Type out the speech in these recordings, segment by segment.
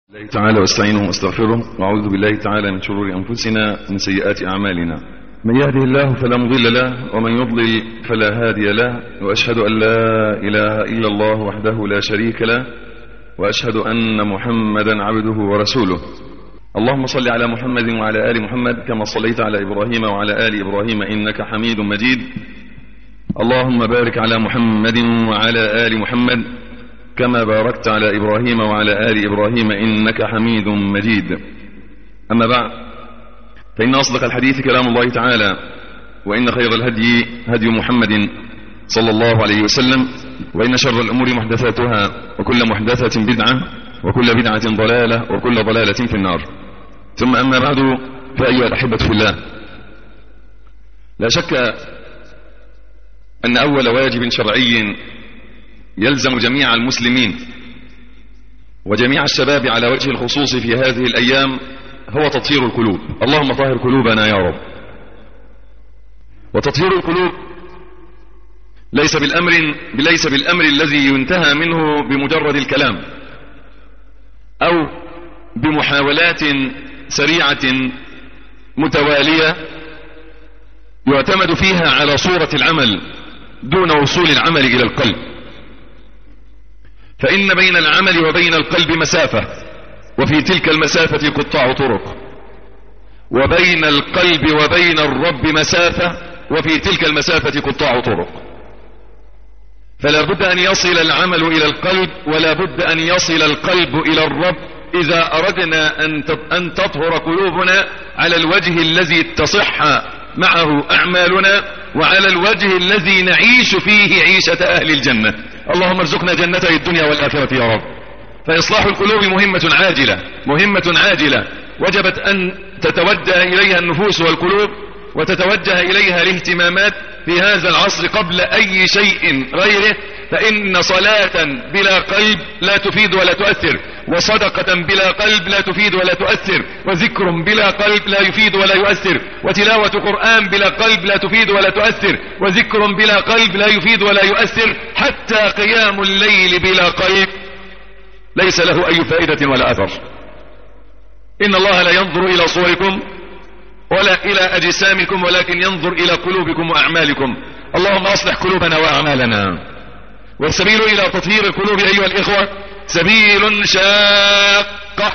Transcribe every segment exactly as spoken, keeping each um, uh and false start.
الله تعالى واستعينه واستغفره واعوذ بالله تعالى من شرور انفسنا ومن سيئات اعمالنا. من يهده الله فلا مضل له ومن يضلل فلا هادي له، واشهد ان لا اله الا الله وحده لا شريك له، واشهد ان محمدا عبده ورسوله. اللهم صل على محمد وعلى ال محمد كما صليت على ابراهيم وعلى ال ابراهيم انك حميد مجيد. اللهم بارك على محمد وعلى ال محمد كما باركت على إبراهيم وعلى آل إبراهيم إنك حميد مجيد. أما بعد، فإن أصدق الحديث كلام الله تعالى، وإن خير الهدي هدي محمد صلى الله عليه وسلم، وإن شر الأمور محدثاتها، وكل محدثة بدعة، وكل بدعة ضلالة، وكل ضلالة في النار. ثم أما بعد، فأيها الأحبة في الله، لا شك أن أول واجب شرعي يلزم جميع المسلمين وجميع الشباب على وجه الخصوص في هذه الأيام هو تطهير القلوب. اللهم طهر قلوبنا يا رب. وتطهير القلوب ليس بالأمر ليس بالأمر الذي ينتهى منه بمجرد الكلام أو بمحاولات سريعة متوالية يعتمد فيها على صورة العمل دون وصول العمل إلى القلب. فإن بين العمل وبين القلب مسافة، وفي تلك المسافة قطاع طرق، وبين القلب وبين الرب مسافة، وفي تلك المسافة قطاع طرق. فلا بد أن يصل العمل إلى القلب، ولا بد أن يصل القلب إلى الرب إذا أردنا أن تطهر قلوبنا على الوجه الذي تصح معه أعمالنا، وعلى الوجه الذي نعيش فيه عيشة أهل الجنة. اللهم ارزقنا جنتي الدنيا والآخرة يا رب. فإصلاح القلوب مهمة عاجلة مهمة عاجلة وجبت أن تتوجه إليها النفوس والقلوب، وتتوجه إليها الاهتمامات في هذا العصر قبل أي شيء غيره. فإن صلاة بلا قلب لا تفيد ولا تؤثر، وصدقة بلا قلب لا تفيد ولا تؤثر، وذكر بلا قلب لا يفيد ولا يؤثر، وتلاوة قرآن بلا قلب لا تفيد ولا تؤثر، وذكر بلا قلب لا يفيد ولا يؤثر. حتى قيام الليل بلا قلب ليس له أي فائدة ولا أثر. إن الله لا ينظر إلى صوركم ولا إلى أجسامكم، ولكن ينظر إلى قلوبكم وأعمالكم. اللهم أصلح قلوبنا وأعمالنا. والسبيل إلى تطهير القلوب أيها الإخوة سبيل شاقة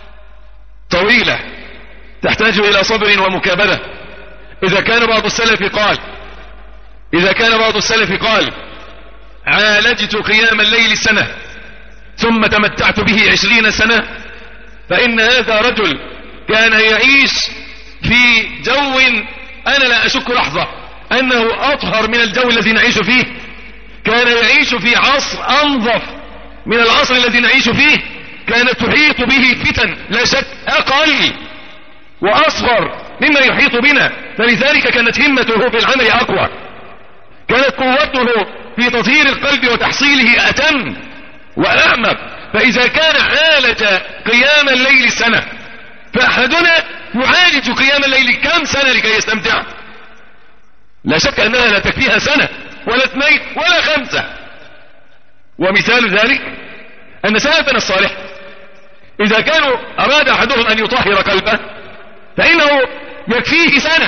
طويلة تحتاج إلى صبر ومكابدة. إذا كان بعض السلف قال إذا كان بعض السلف قال عالجت قيام الليل سنة ثم تمتعت به عشرين سنة، فإن هذا رجل كان يعيش في جو أنا لا أشك لحظة أنه أطهر من الجو الذي نعيش فيه. كان يعيش في عصر أنظف من العصر الذي نعيش فيه. كانت تحيط به فتن لا شك أقل وأصغر مما يحيط بنا، فلذلك كانت همته في العمل أقوى. كانت قوته في تطهير القلب وتحصيله أتم وأعمق. فإذا كان عالج قيام الليل سنة، فأحدنا يعالج قيام الليل كم سنة لكي يستمتع؟ لا شك أنها لا تكفيها سنة ولا اثنين ولا خمسة. ومثال ذلك أن سلفنا الصالح إذا كانوا أراد أحدهم أن يطهر قلبه فإنه يكفيه سنة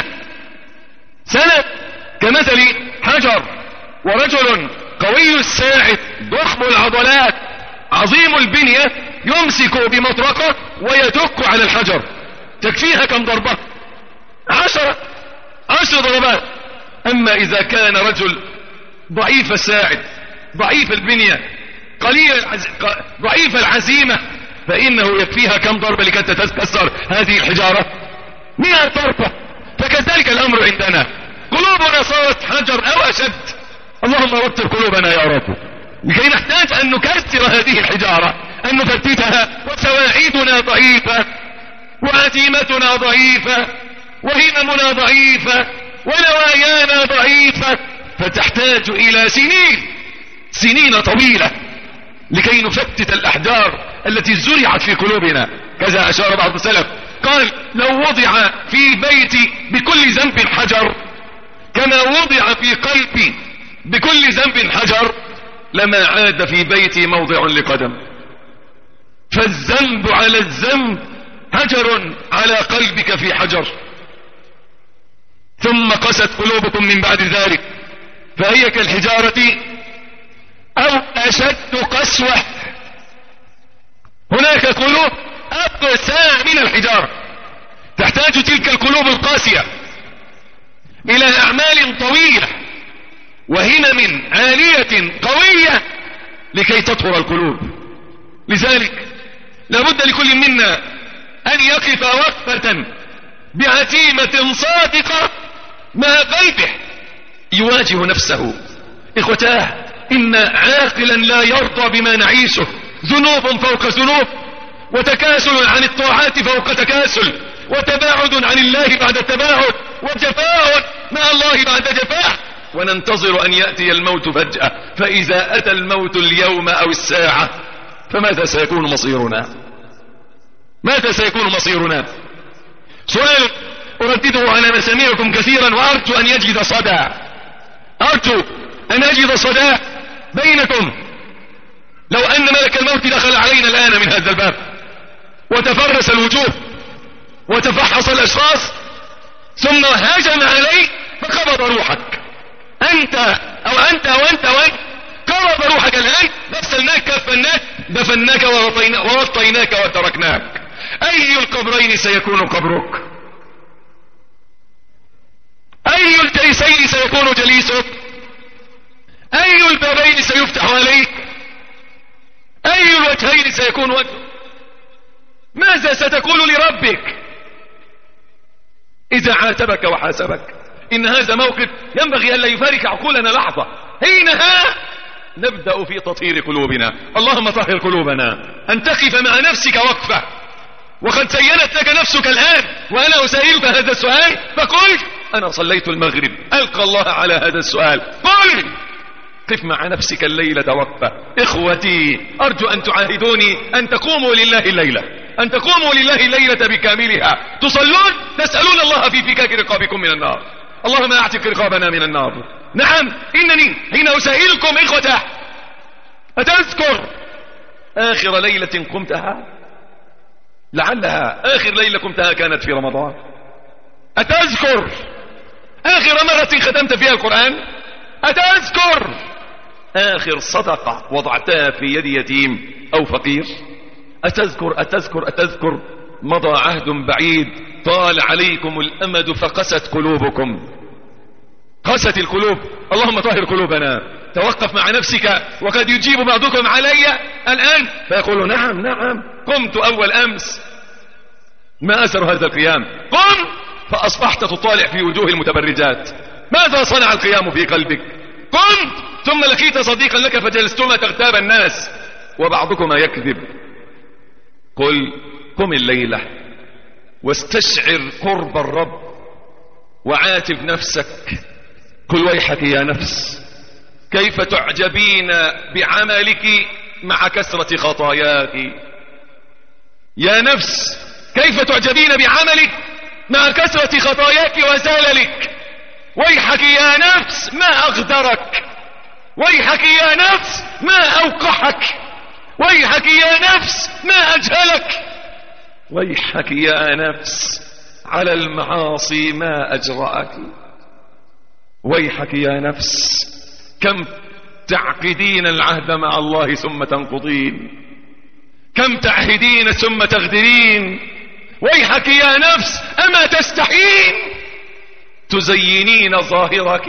سنة كمثل حجر ورجل قوي الساعد ضخم العضلات عظيم البنية يمسك بمطرقة ويدق على الحجر. تكفيها كم ضربة؟ عشرة عشر ضربات. أما إذا كان رجل ضعيف الساعد ضعيف البنية قليل العز... ضعيف العزيمة، فإنه يكفيها كم ضربة لكي تتكسر هذه الحجارة؟ مئة ضربة. فكذلك الأمر عندنا، قلوبنا صارت حجر أو أشد. اللهم رتب قلوبنا يا رب لكي نحتاج أن نكسر هذه الحجارة، أن نفتتها. وسواعيدنا ضعيفة، وعزيمتنا ضعيفة، وهممنا ضعيفة، ونوايانا ضعيفة، فتحتاج إلى سنين سنين طويلة لكي نفتت الأحجار التي زرعت في قلوبنا. كذا أشار بعض السلف قال لو وضع في بيتي بكل ذنب حجر كما وضع في قلبي بكل ذنب حجر لما عاد في بيتي موضع لقدم. فالذنب على الذنب حجر على قلبك في حجر. ثم قست قلوبكم من بعد ذلك فهي كالحجارة أو أشد قسوة. هناك قلوب أقسى من الحجارة، تحتاج تلك القلوب القاسية إلى أعمال طويلة وهمم عالية قوية لكي تطهر القلوب. لذلك لابد لكل منا أن يقف وقفة بعزيمة صادقة مع قلبه يواجه نفسه. إخوتاه، إن عاقلا لا يرضى بما نعيشه، ذنوب فوق ذنوب، وتكاسل عن الطاعات فوق تكاسل، وتباعد عن الله بعد التباعد، وجفاء مع الله بعد جفاء، وننتظر أن يأتي الموت فجأة. فإذا أتى الموت اليوم أو الساعة فماذا سيكون مصيرنا؟ ماذا سيكون مصيرنا؟ سؤال أردده على مسامعكم كثيرا وأرجو أن يجد صدى، أرجو أن أجد صدى بينكم. لو أن ملك الموت دخل علينا الآن من هذا الباب وتفرس الوجوه وتفحص الأشخاص ثم هاجم عليك فقبض روحك، أنت أو أنت أو أنت وأنت، قبض روحك الآن، غسلناك كفناك دفناك ووطيناك وتركناك. أي القبرين سيكون قبرك؟ أي الجليسين سيكون جليسك؟ أي البابين سيفتح عليك؟ أي الوجهين سيكون وجهك؟ ماذا ستقول لربك إذا عاتبك وحاسبك؟ إن هذا موقف ينبغي أن لا يفارق عقولنا لحظة. حينها نبدأ في تطهير قلوبنا. اللهم طهر قلوبنا، أن تقف مع نفسك وقفة، وقد زينت لك نفسك الآن وأنا أسألك هذا السؤال فقل أنا صليت المغرب، ألقى الله على هذا السؤال، قل قف مع نفسك الليلة وقفة. إخوتي، أرجو أن تعاهدوني أن تقوموا لله الليلة، أن تقوموا لله الليلة بكاملها، تصلون تسألون الله في فكاك رقابكم من النار. اللهم أعتق رقابنا من النار. نعم، إنني حين أسائلكم إخوته أتذكر آخر ليلة قمتها؟ لعلها آخر ليلة قمتها كانت في رمضان. أتذكر آخر مرة ختمت فيها القرآن؟ أتذكر آخر صدقة وضعتها في يد يتيم أو فقير؟ أتذكر أتذكر أتذكر مضى عهد بعيد طال عليكم الأمد فقست قلوبكم، قست القلوب. اللهم طهر قلوبنا. توقف مع نفسك، وقد يجيب بعضكم علي الآن فيقول نعم نعم قمت أول أمس. ما أثر هذا القيام؟ قم فأصبحت تطالع في وجوه المتبرجات. ماذا صنع القيام في قلبك؟ قم ثم لقيت صديقا لك فجلستما تغتاب الناس وبعضكما يكذب. قل قم الليلة واستشعر قرب الرب وعاتب نفسك. قل ويحك يا نفس، كيف تعجبين بعملك مع كثرة خطاياك؟ يا نفس، كيف تعجبين بعملك مع كثرة خطاياك وزللك؟ ويحك يا نفس ما أغدرك، ويحك يا نفس ما أوقحك، ويحك يا نفس ما أجهلك، ويحك يا نفس على المعاصي ما أجرأك. ويحك يا نفس، كم تعقدين العهد مع الله ثم تنقضين، كم تعهدين ثم تغدرين. ويحك يا نفس، أما تستحين تزينين ظاهرك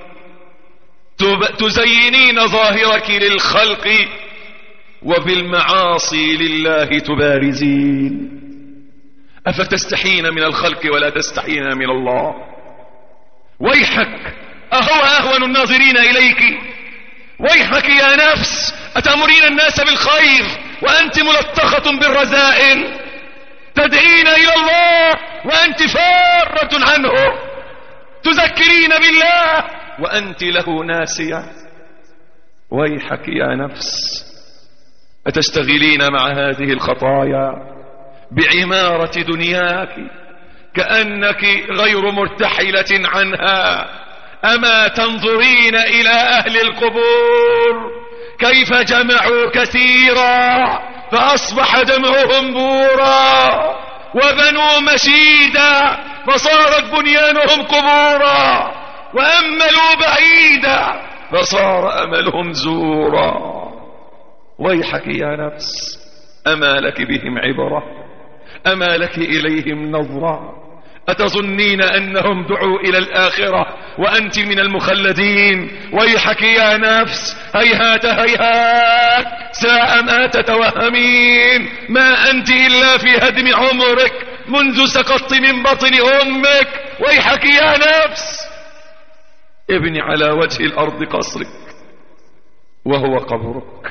تزينين ظاهرك للخلق وبالمعاصي لله تبارزين. أفتستحين من الخلق ولا تستحين من الله؟ ويحك، أهو أهون الناظرين إليك؟ ويحك يا نفس، أتأمرين الناس بالخير وأنت ملطخة بالرذائل، تدعين إلى الله وأنت فارة عنه، تذكرين بالله وأنت له ناسية. ويحك يا نفس، أتشتغلين مع هذه الخطايا بعمارة دنياك كأنك غير مرتحلة عنها؟ أما تنظرين إلى أهل القبور كيف جمعوا كثيرا فأصبح دمعهم بورا، وبنوا مشيدا فصارت بنيانهم قبورا، وأملوا بعيدا فصار أملهم زورا. ويحك يا نفس، أما لك بهم عبرة؟ أما لك إليهم نظرة؟ أتظنين أنهم دعوا إلى الآخرة وأنت من المخلدين؟ ويحك يا نفس، هيهات هيهات، ساء ما تتوهمين. ما أنت إلا في هدم عمرك منذ سقطت من بطن أمك. ويحك يا نفس، ابني على وجه الأرض قصرك وهو قبرك.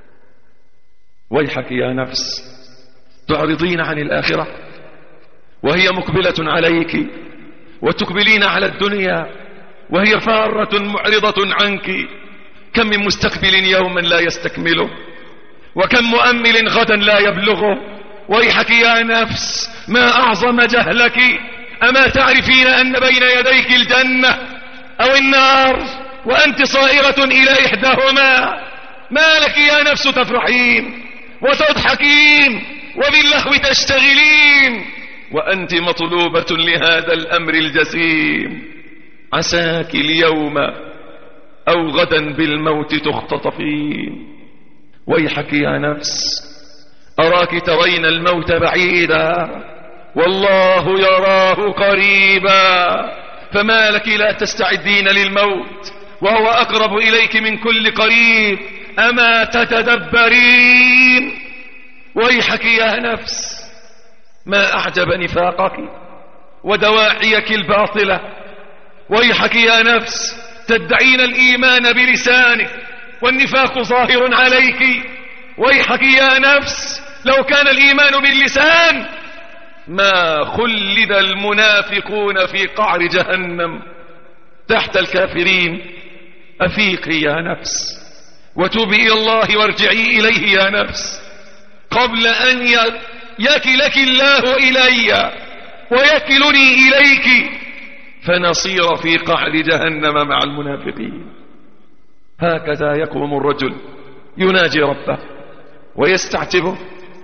ويحك يا نفس، تعرضين عن الآخرة وهي مقبلة عليك، وتقبلين على الدنيا وهي فارة معرضة عنك. كم من مستقبل يوما لا يستكمله، وكم مؤمل غدا لا يبلغه. ويحك يا نفس، ما أعظم جهلك. أما تعرفين أن بين يديك الجنة أو النار وأنت صائرة إلى إحداهما؟ ما لك يا نفس تفرحين وتضحكين وباللهو تشتغلين وأنت مطلوبة لهذا الأمر الجسيم؟ عساك اليوم أو غدا بالموت تختطفين. ويحك يا نفس، أراك ترين الموت بعيدا والله يراه قريبا، فما لك لا تستعدين للموت وهو أقرب إليك من كل قريب؟ أما تتدبرين؟ ويحك يا نفس، ما أعجب نفاقك ودواعيك الباطلة. ويحك يا نفس، تدعين الإيمان بلسانك والنفاق ظاهر عليك. ويحك يا نفس، لو كان الإيمان باللسان ما خلد المنافقون في قعر جهنم تحت الكافرين. أفيقي يا نفس وتوبي إلى الله وارجعي إليه يا نفس قبل أن يكلك الله إلي ويكلني إليك فنصير في قعر جهنم مع المنافقين. هكذا يقوم الرجل يناجي ربه ويستعتبه،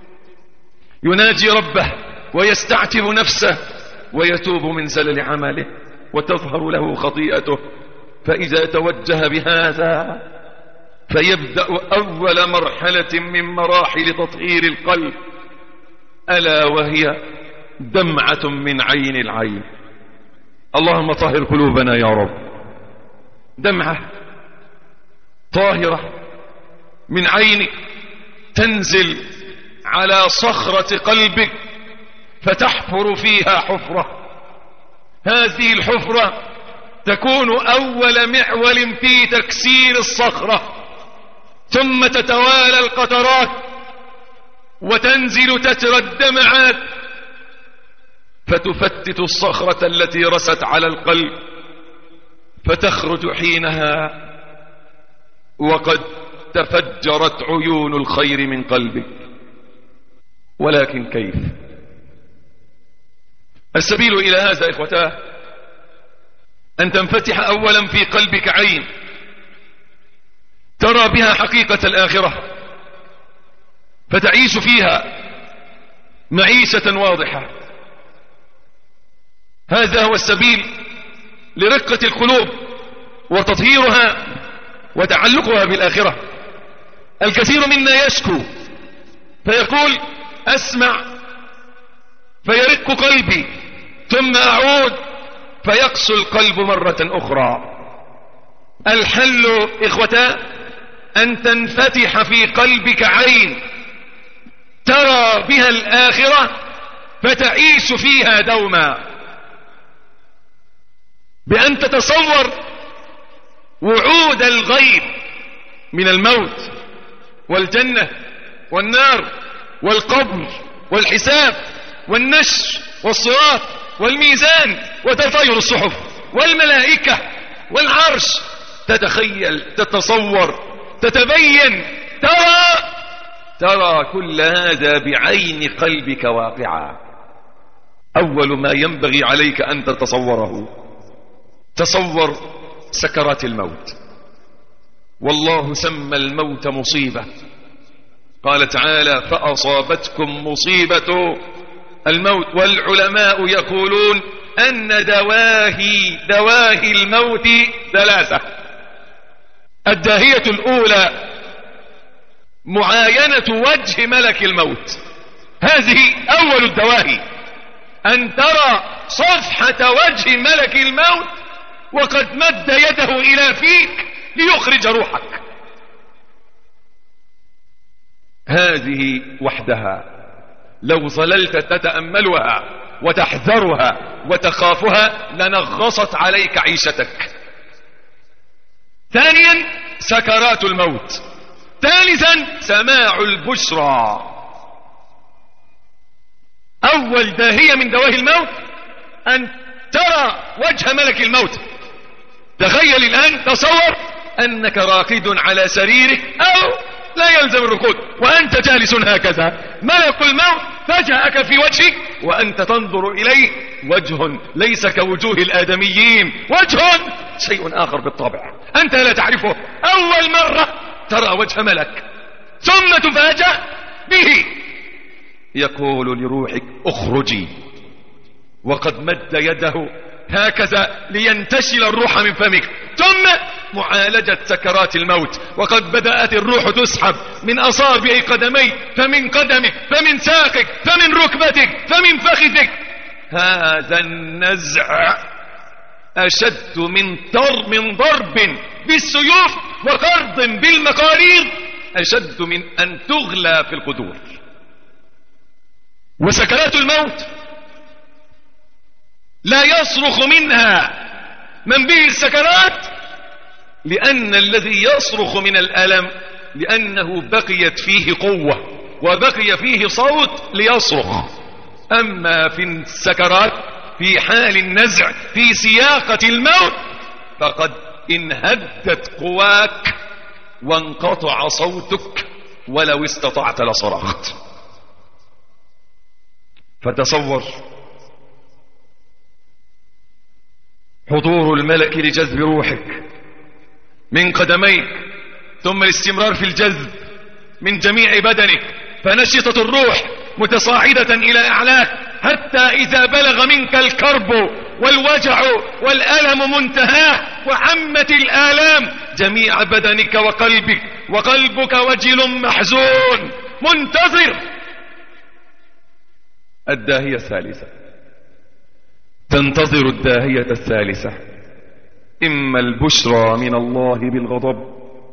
يناجي ربه ويستعتب نفسه ويتوب من زلل عمله وتظهر له خطيئته. فإذا توجه بهذا فيبدأ أول مرحلة من مراحل تطهير القلب، ألا وهي دمعة من عين العين. اللهم طهر قلوبنا يا رب. دمعة طاهرة من عينك تنزل على صخرة قلبك فتحفر فيها حفرة. هذه الحفرة تكون أول معول في تكسير الصخرة، ثم تتوالى القطرات وتنزل تترى الدمعات فتفتت الصخرة التي رست على القلب، فتخرج حينها وقد تفجرت عيون الخير من قلبك. ولكن كيف؟ السبيل إلى هذا إخوتاه أن تنفتح أولا في قلبك عين ترى بها حقيقة الآخرة فتعيش فيها معيشة واضحة. هذا هو السبيل لرقة القلوب وتطهيرها وتعلقها بالآخرة. الكثير منا يشكو فيقول أسمع فيرق قلبي، ثم أعود فيقسو القلب مرة أخرى. الحل إخوتا أن تنفتح في قلبك عين ترى بها الآخرة فتعيش فيها دوما، بأن تتصور وعود الغيب من الموت والجنة والنار والقبر والحساب والنشر والصراط والميزان وتطاير الصحف والملائكة والعرش. تتخيل، تتصور، تتبين، ترى ترى كل هذا بعين قلبك واقعا. أول ما ينبغي عليك أن تتصوره، تصور سكرات الموت. والله سمى الموت مصيبة قال تعالى فأصابتكم مصيبة الموت. والعلماء يقولون أن دواهي دواهي الموت ثلاثة. الداهية الأولى معاينة وجه ملك الموت، هذه أول الدواهي، أن ترى صفحة وجه ملك الموت وقد مد يده إلى فيك ليخرج روحك. هذه وحدها لو ظللت تتأملها وتحذرها وتخافها لنغصت عليك عيشتك. ثانيا سكرات الموت. ثالثا سماع البشرى. أول داهية من دواهي الموت أن ترى وجه ملك الموت. تخيل الآن، تصور أنك راقد على سريرك أو لا يلزم الركود وأنت جالس هكذا، ملك الموت فجأك في وجهك وأنت تنظر إليه وجه ليس كوجوه الآدميين، وجه شيء آخر بالطبع أنت لا تعرفه. أول مرة ترى وجه ملك ثم تفاجأ به يقول لروحك اخرجي، وقد مد يده هكذا لينتشل الروح من فمك. ثم معالجة سكرات الموت، وقد بدأت الروح تسحب من أصابع قدميك، فمن قدمك، فمن ساقك، فمن ركبتك، فمن فخذك. هذا النزع أشد من طر من ضرب بالسيوف وقرض بالمقاريض، أشد من أن تغلى في القدور. وسكرات الموت لا يصرخ منها من به السكرات، لأن الذي يصرخ من الألم لأنه بقيت فيه قوة وبقي فيه صوت ليصرخ. أما في السكرات في حال النزع في سياقة الموت فقد انهدت قواك وانقطع صوتك، ولو استطعت لصرخت. فتصور حضور الملك لجذب روحك من قدميك، ثم الاستمرار في الجذب من جميع بدنك، فنشطت الروح متصاعدة إلى أعلاك حتى إذا بلغ منك الكرب والوجع والألم منتهاه وعمت الآلام جميع بدنك وقلبك، وقلبك وجل محزون منتظر الداهية الثالثة. تنتظر الداهية الثالثة، إما البشرى من الله بالغضب،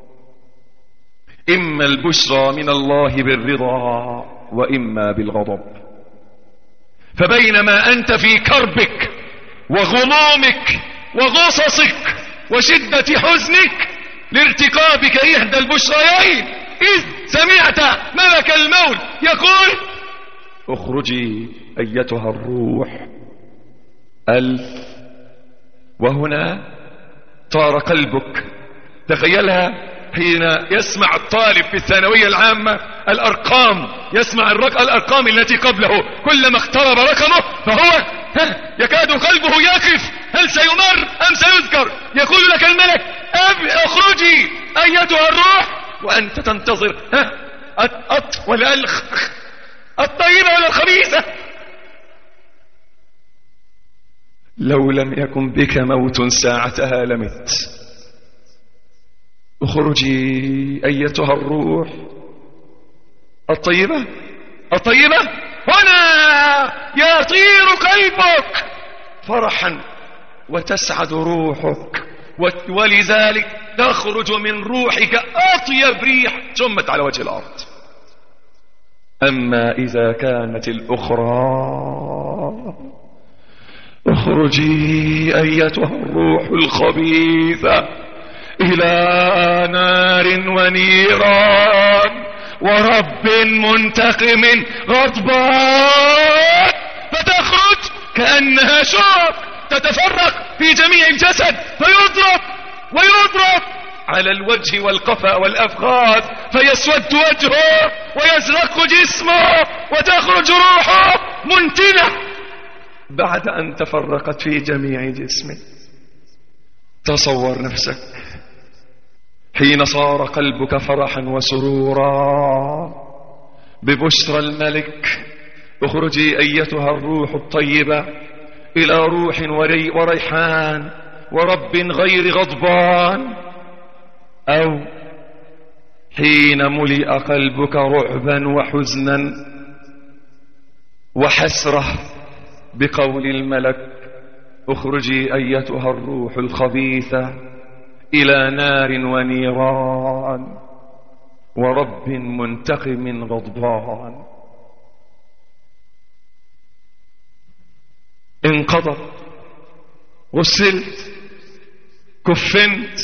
إما البشرى من الله بالرضا، وإما بالغضب. فبينما أنت في كربك وغمومك وغصصك وشدة حزنك لارتقابك إحدى البشريين إذ سمعت ملك الموت يقول اخرجي أيتها الروح ألف. وهنا طار قلبك. تخيلها حين يسمع الطالب في الثانوية العامة الأرقام، يسمع الأرقام التي قبله، كلما اقترب رقمه فهو يكاد قلبه يقف، هل سيمر أم سيذكر؟ يقول لك الملك اخرجي أيتها الروح، وأنت تنتظر أط ولا الطيبة ولا الخبيثة. لو لم يكن بك موت ساعتها لمت. اخرجي أيتها الروح الطيبة الطيبة. هنا يطير قلبك فرحا وتسعد روحك، ولذلك تخرج من روحك أطيب ريح شمت على وجه الأرض. أما إذا كانت الأخرى اخرجي أيتها الروح الخبيثة إلى نار ونيران ورب منتقم غضبان، فتخرج كأنها شوك تتفرق في جميع الجسد، فيضرب ويضرب على الوجه والقفا والأفخاذ، فيسود وجهه ويزرق جسمه وتخرج روحه منتنة بعد أن تفرقت في جميع جسمه. تصور نفسك حين صار قلبك فرحا وسرورا ببشرى الملك اخرجي أيتها الروح الطيبة إلى روح وري وريحان ورب غير غضبان. أو حين ملئ قلبك رعبا وحزنا وحسرة بقول الملك اخرجي أيتها الروح الخبيثة إلى نار ونيران ورب منتقم غضبان. انقضت، غسلت، كفنت،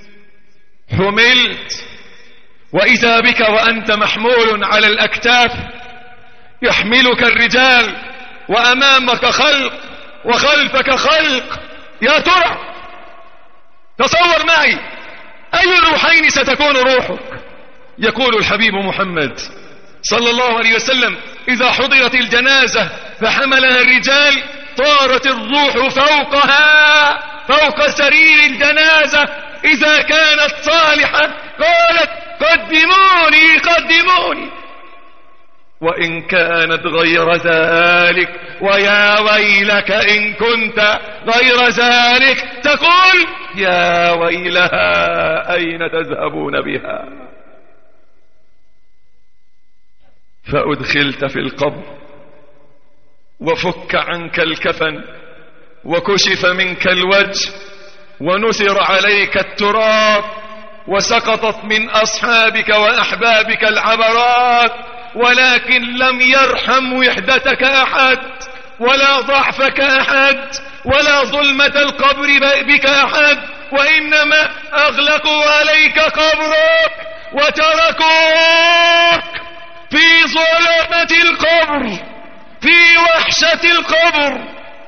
حملت، وإذا بك وأنت محمول على الأكتاف يحملك الرجال وأمامك خلق وخلفك خلق. يا ترى تصور معي أي الروحين ستكون روحك؟ يقول الحبيب محمد صلى الله عليه وسلم إذا حضرت الجنازة فحملها الرجال طارت الروح فوقها فوق سرير الجنازة. إذا كانت صالحة قالت قدموني قدموني، وإن كانت غير ذلك ويا ويلك إن كنت غير ذلك تقول يا ويلها أين تذهبون بها؟ فأدخلت في القبر وفك عنك الكفن وكشف منك الوجه ونثر عليك التراب وسقطت من أصحابك وأحبابك العبرات، ولكن لم يرحم وحدتك أحد ولا ضعفك أحد ولا ظلمة القبر بك أحد، وإنما أغلقوا عليك قبرك وتركوك في ظلمة القبر في وحشة القبر.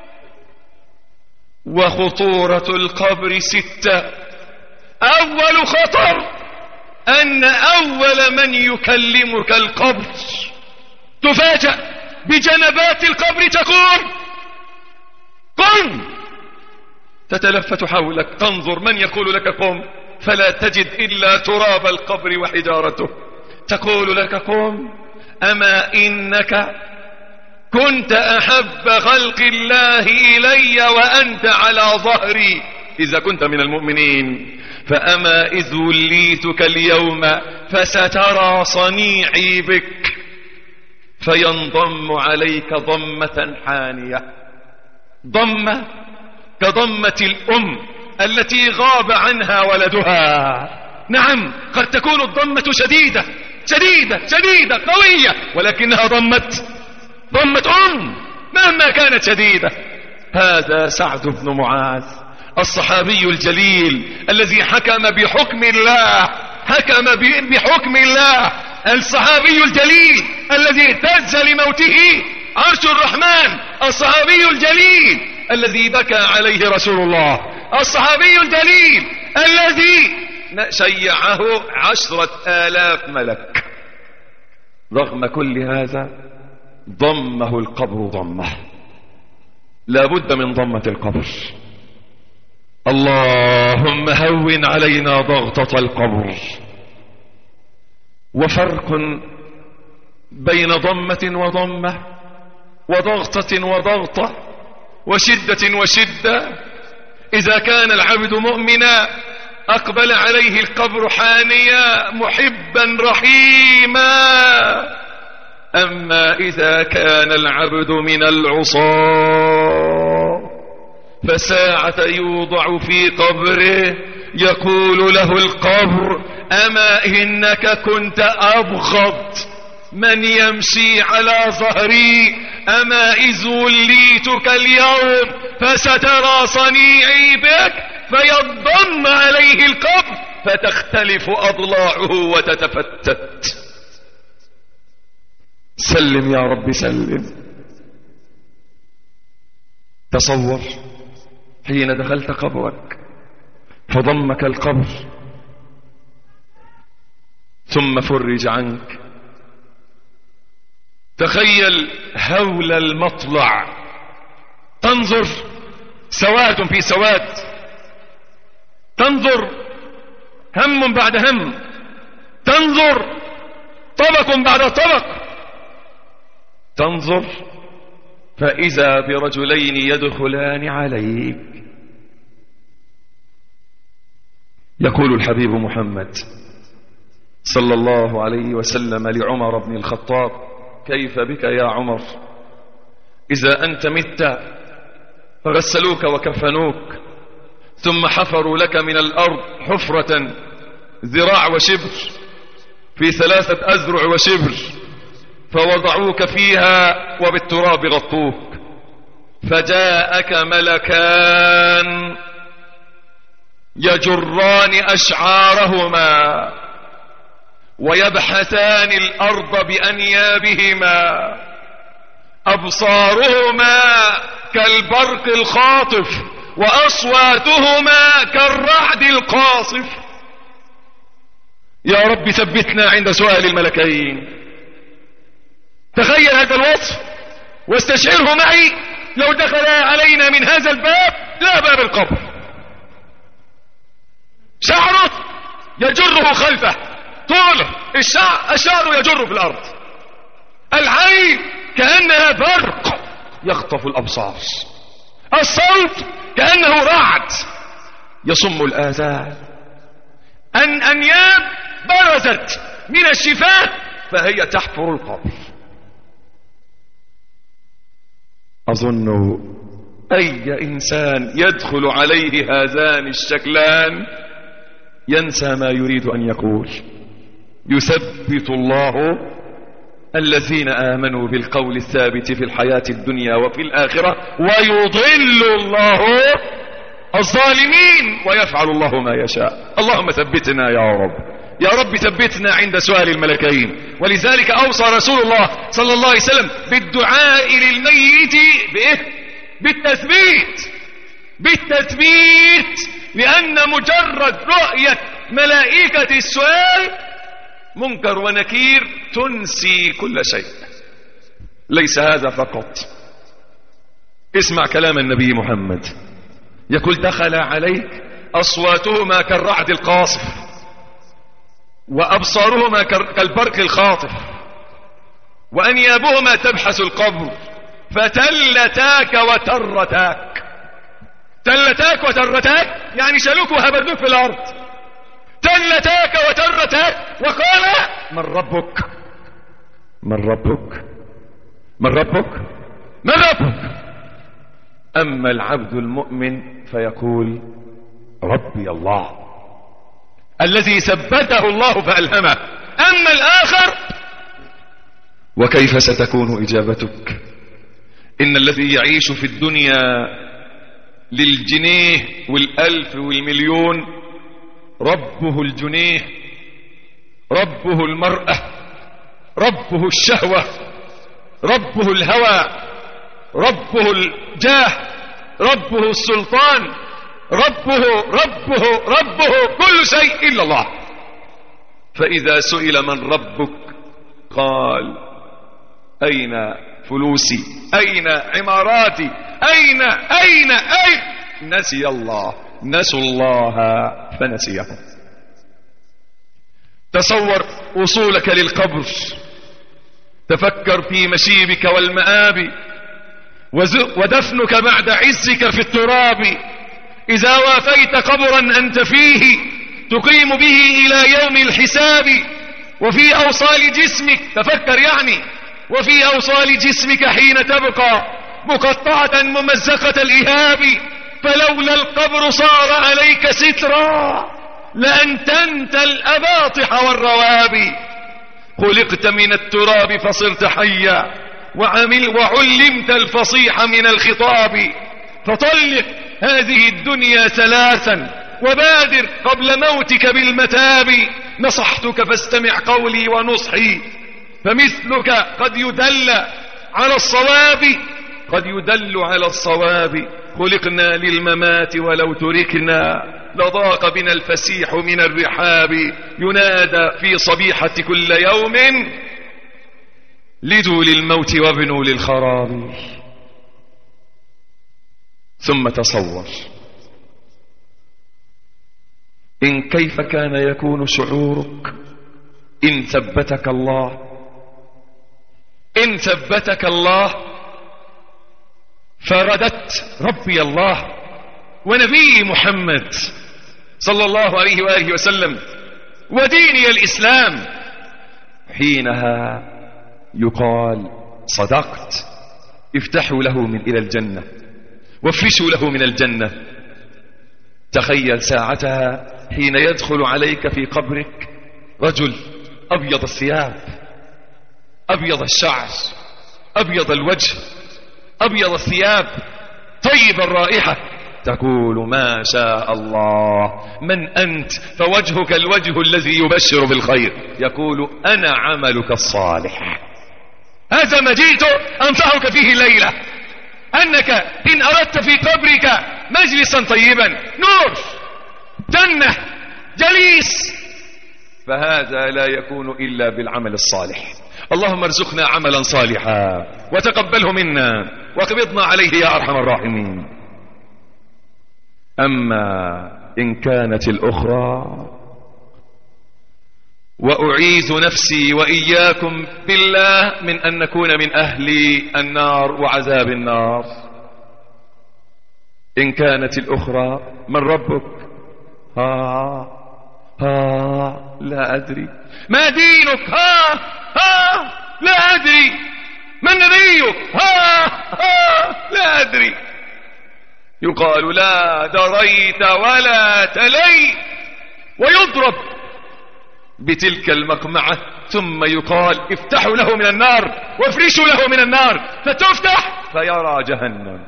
وخطورة القبر ستة. أول خطر أن أول من يكلمك القبر، تفاجأ بجنبات القبر تقول قم، تتلفت حولك تنظر من يقول لك قم، فلا تجد إلا تراب القبر وحجارته. تقول لك قم، أما إنك كنت أحب خلق الله إلي وأنت على ظهري إذا كنت من المؤمنين، فأما إذ وليتك اليوم فسترى صنيعي بك فينضم عليك ضمة حانية، ضمة كضمة الأم التي غاب عنها ولدها. نعم، قد تكون الضمة شديدة شديدة شديدة قوية، ولكنها ضمة ضمة أم مهما كانت شديدة. هذا سعد بن معاذ الصحابي الجليل الذي حكم بحكم الله حكم بحكم الله الصحابي الجليل الذي اهتز لموته عرش الرحمن، الصحابي الجليل الذي بكى عليه رسول الله، الصحابي الجليل الذي شيعه عشرة آلاف ملك. رغم كل هذا ضمه القبر ضمه، لا بد من ضمة القبر. اللهم هون علينا ضغطة القبر. وفرق بين ضمة وضمة وضغطة وضغطة وشدة وشدة. إذا كان العبد مؤمنا أقبل عليه القبر حانيا محبا رحيما، أما إذا كان العبد من العصاة فساعة يوضع في قبره يقول له القبر أما إنك كنت أبغض من يمشي على ظهري، أما إذ وليتك اليوم فسترى صنيعي بك، فيضم عليه القبر فتختلف أضلاعه وتتفتت. سلم يا رب سلم. تصور حين دخلت قبرك فضمك القبر ثم فرج عنك. تخيل هول المطلع، تنظر سواد في سواد، تنظر هم بعد هم، تنظر طبق بعد طبق، تنظر فإذا برجلين يدخلان عليك. يقول الحبيب محمد صلى الله عليه وسلم لعمر بن الخطاب: كيف بك يا عمر إذا أنت مت فغسلوك وكفنوك ثم حفروا لك من الأرض حفرة ذراع وشبر في ثلاثة أذرع وشبر فوضعوك فيها وبالتراب غطوك، فجاءك ملكان يجران أشعارهما ويبحثان الأرض بأنيابهما، أبصارهما كالبرق الخاطف وأصواتهما كالرعد القاصف. يا رب ثبتنا عند سؤال الملكين. تخيل هذا الوصف واستشعره معي لو دخل علينا من هذا الباب، لا باب القبر، شعره يجره خلفه، طوله الشعر الشعر يجر في الأرض، العين كأنها برق يخطف الأبصار، الصوت كأنه رعد يصم الآذان، أن أنياب برزت من الشفاه فهي تحفر القبر. أظن أي إنسان يدخل عليه هذان الشكلان ينسى ما يريد أن يقول. يثبت الله الذين آمنوا بالقول الثابت في الحياة الدنيا وفي الآخرة، ويضل الله الظالمين ويفعل الله ما يشاء. اللهم ثبتنا يا رب، يا رب ثبتنا عند سؤال الملكين. ولذلك أوصى رسول الله صلى الله عليه وسلم بالدعاء للميت بإيه؟ بالتثبيت، بالتثبيت، لأن مجرد رؤية ملائكة السؤال منكر ونكير تنسي كل شيء. ليس هذا فقط، اسمع كلام النبي محمد يقول: دخل عليك أصواتهما كالرعد القاصف وأبصارهما كالبرق الخاطف وأنيابهما تبحث القبر، فتلتاك وترتاك. تلتاك وترتاك يعني شالوك وهبدوك في الأرض. تلتاك وترتاك وقال: من ربك؟ من ربك؟ من ربك؟ من ربك؟ أما العبد المؤمن فيقول: ربي الله، الذي ثبته الله فألهمه. أما الآخر: وكيف ستكون إجابتك؟ إن الذي يعيش في الدنيا للجنيه والألف والمليون ربه الجنيه، ربه المرأة، ربه الشهوة، ربه الهوى، ربه الجاه، ربه السلطان، ربه ربه ربه كل شيء إلا الله. فإذا سئل من ربك قال: أين فلوسي؟ أين عماراتي؟ أين أين أين؟ نسي الله، نسوا الله فنسيهم. تصور وصولك للقبر، تفكر في مشيبك والمآب ودفنك بعد عزك في التراب. إذا وافيت قبرا أنت فيه تقيم به إلى يوم الحساب. وفي أوصال جسمك، تفكر يعني، وفي أوصال جسمك حين تبقى مقطعة ممزقة الإهاب، فلولا القبر صار عليك سترا لأنتنت الأباطح والروابي. خلقت من التراب فصرت حيا وعمل وعلمت الفصيح من الخطاب. فطلق هذه الدنيا ثلاثا وبادر قبل موتك بالمتاب. نصحتك فاستمع قولي ونصحي، فمثلك قد يدل على الصواب، قد يدل على الصواب. خلقنا للممات ولو تركنا لضاق بنا الفسيح من الرحاب. ينادى في صبيحة كل يوم: لدوا للموت وابنوا للخراب. ثم تصور إن كيف كان يكون شعورك إن ثبتك الله إن ثبتك الله فرددت ربي الله ونبي محمد صلى الله عليه وآله وسلم وديني الإسلام، حينها يقال صدقت، افتحوا له من إلى الجنة وافرشوا له من الجنة. تخيل ساعتها حين يدخل عليك في قبرك رجل أبيض الثياب، أبيض الشعر، أبيض الوجه، أبيض الثياب، طيب الرائحة، تقول ما شاء الله، من أنت؟ فوجهك الوجه الذي يبشر بالخير، يقول أنا عملك الصالح، هذا ما جئت أنصحك فيه الليلة، أنك إن أردت في قبرك مجلسا طيبا، نور، جنة، جليس، فهذا لا يكون إلا بالعمل الصالح. اللهم ارزقنا عملا صالحا وتقبله منا وقبضنا عليه يا أرحم الراحمين. أما إن كانت الأخرى، وأعيذ نفسي وإياكم بالله من أن نكون من أهل النار وعذاب النار. إن كانت الأخرى، من ربك؟ ها ها لا أدري. ما دينك؟ ها ها لا أدري. من نبيك؟ ها ها لا أدري. يقال لا دريت ولا تليت، ويضرب بتلك المقمعة، ثم يقال افتحوا له من النار وافرشوا له من النار، فتفتح فيرى جهنم.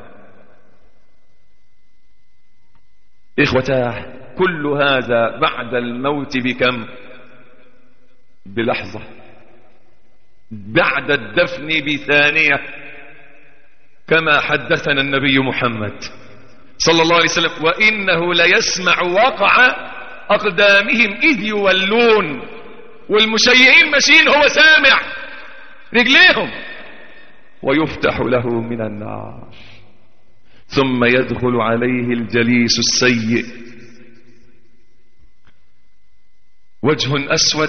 إخوتاه، كل هذا بعد الموت بكم؟ بلحظة، بعد الدفن بثانية، كما حدثنا النبي محمد صلى الله عليه وسلم: وإنه ليسمع وقع أقدامهم إذ يولون، والمشيعين ماشيين هو سامع رجليهم، ويفتح له من النار، ثم يدخل عليه الجليس السيء، وجه أسود،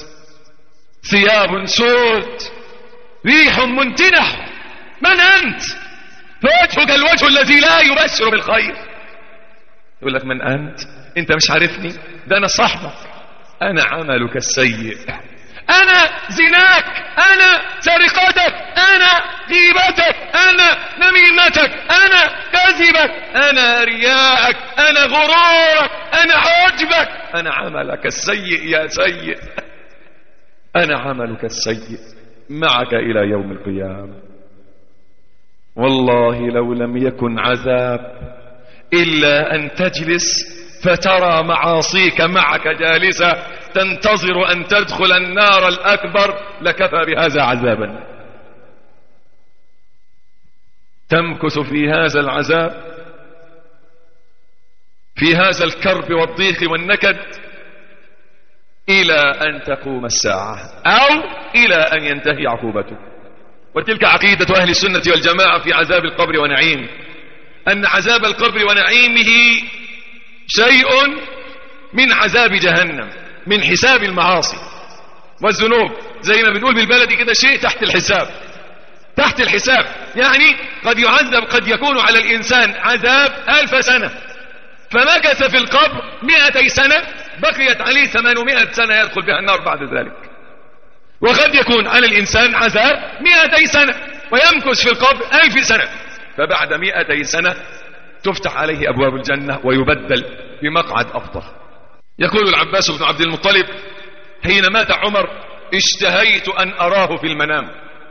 ثياب سود، ريح منتنة. من أنت؟ فوجهك الوجه الذي لا يبشر بالخير. يقول لك من أنت؟ أنت مش عارفني؟ ده أنا صاحبك، أنا عملك السيء، أنا زناك، أنا سرقتك، أنا غيبتك، أنا نميمتك، أنا كذبك، أنا رياءك، أنا غرورك، أنا عجبك، أنا عملك السيء يا سيء، أنا عملك السيء معك إلى يوم القيامة. والله لو لم يكن عذاب إلا أن تجلس فترى معاصيك معك جالسة تنتظر أن تدخل النار الأكبر لكفى بهذا عذابا. تمكث في هذا العذاب، في هذا الكرب والضيق والنكد، إلى أن تقوم الساعة أو إلى أن ينتهي عقوبته. وتلك عقيدة أهل السنة والجماعة في عذاب القبر ونعيم، أن عذاب القبر ونعيمه شيء من عذاب جهنم، من حساب المعاصي والذنوب، زي ما بنقول بالبلد كده، شيء تحت الحساب، تحت الحساب. يعني قد يعذب، قد يكون على الإنسان عذاب ألف سنة، فمكث في القبر مئتي سنة، بقيت عليه ثمانمائة سنة يدخل بها النار بعد ذلك. وقد يكون على الإنسان عذاب مئتي سنة ويمكث في القبر ألف سنة، فبعد مئتي سنة تفتح عليه أبواب الجنة ويبدل بمقعد أفضل. يقول العباس بن عبد المطلب: حين مات عمر اشتهيت أن أراه في المنام،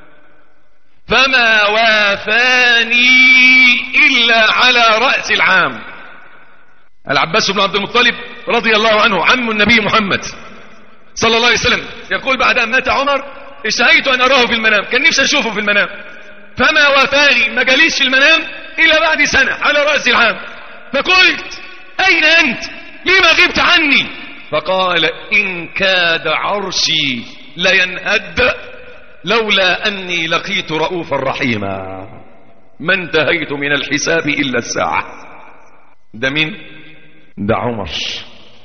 فما وافاني إلا على رأس العام. العباس بن عبد المطلب رضي الله عنه عم النبي محمد صلى الله عليه وسلم يقول: بعد أن مات عمر اشتهيت أن أراه في المنام، كان نفسي أشوفه في المنام، فما وافاني، ما جاليش في المنام إلا بعد سنة على رأس العام، فقلت: أين أنت؟ لما غبت عني؟ فقال: إن كاد عرشي لينهد لولا أني لقيت رؤوفا رحيما، ما انتهيت من الحساب إلا الساعة. ده مين؟ ده عمر،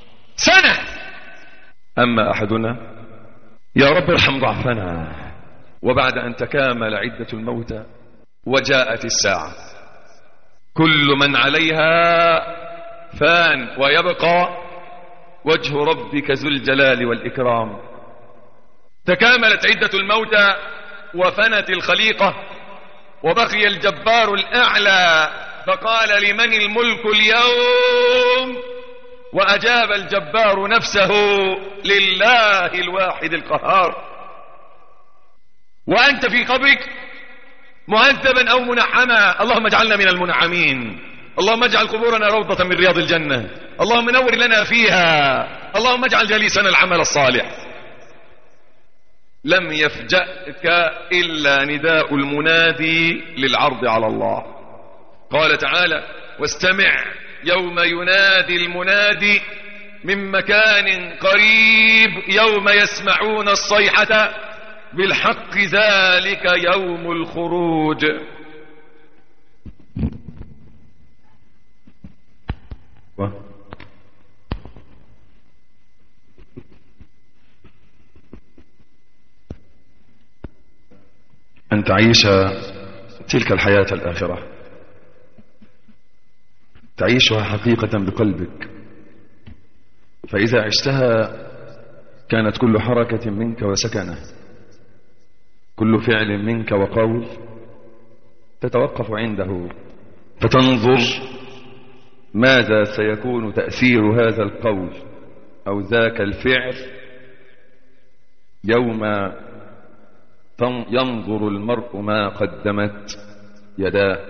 سنة. أما أحدنا: يا رب ارحم ضعفنا، وبعد أن تكامل عدة الموتى وجاءت الساعة، كل من عليها فان ويبقى وجه ربك ذو الجلال والإكرام. تكاملت عدة الموتى وفنت الخليقة وبقي الجبار الأعلى، فقال لمن الملك اليوم؟ وأجاب الجبار نفسه لله الواحد القهار. وأنت في قبرك معذبا أو منعما، اللهم اجعلنا من المنعمين، اللهم اجعل قبورنا روضة من رياض الجنة، اللهم نور لنا فيها، اللهم اجعل جليسنا العمل الصالح. لم يفجأك إلا نداء المنادي للعرض على الله. قال تعالى: واستمع يوم ينادي المنادي من مكان قريب يوم يسمعون الصيحة بالحق ذلك يوم الخروج. أن تعيش تلك الحياة الآخرة، تعيشها حقيقة بقلبك، فإذا عشتها كانت كل حركة منك وسكنة، كل فعل منك وقول تتوقف عنده فتنظر ماذا سيكون تأثير هذا القول أو ذاك الفعل يوم ينظر المرء ما قدمت يداه.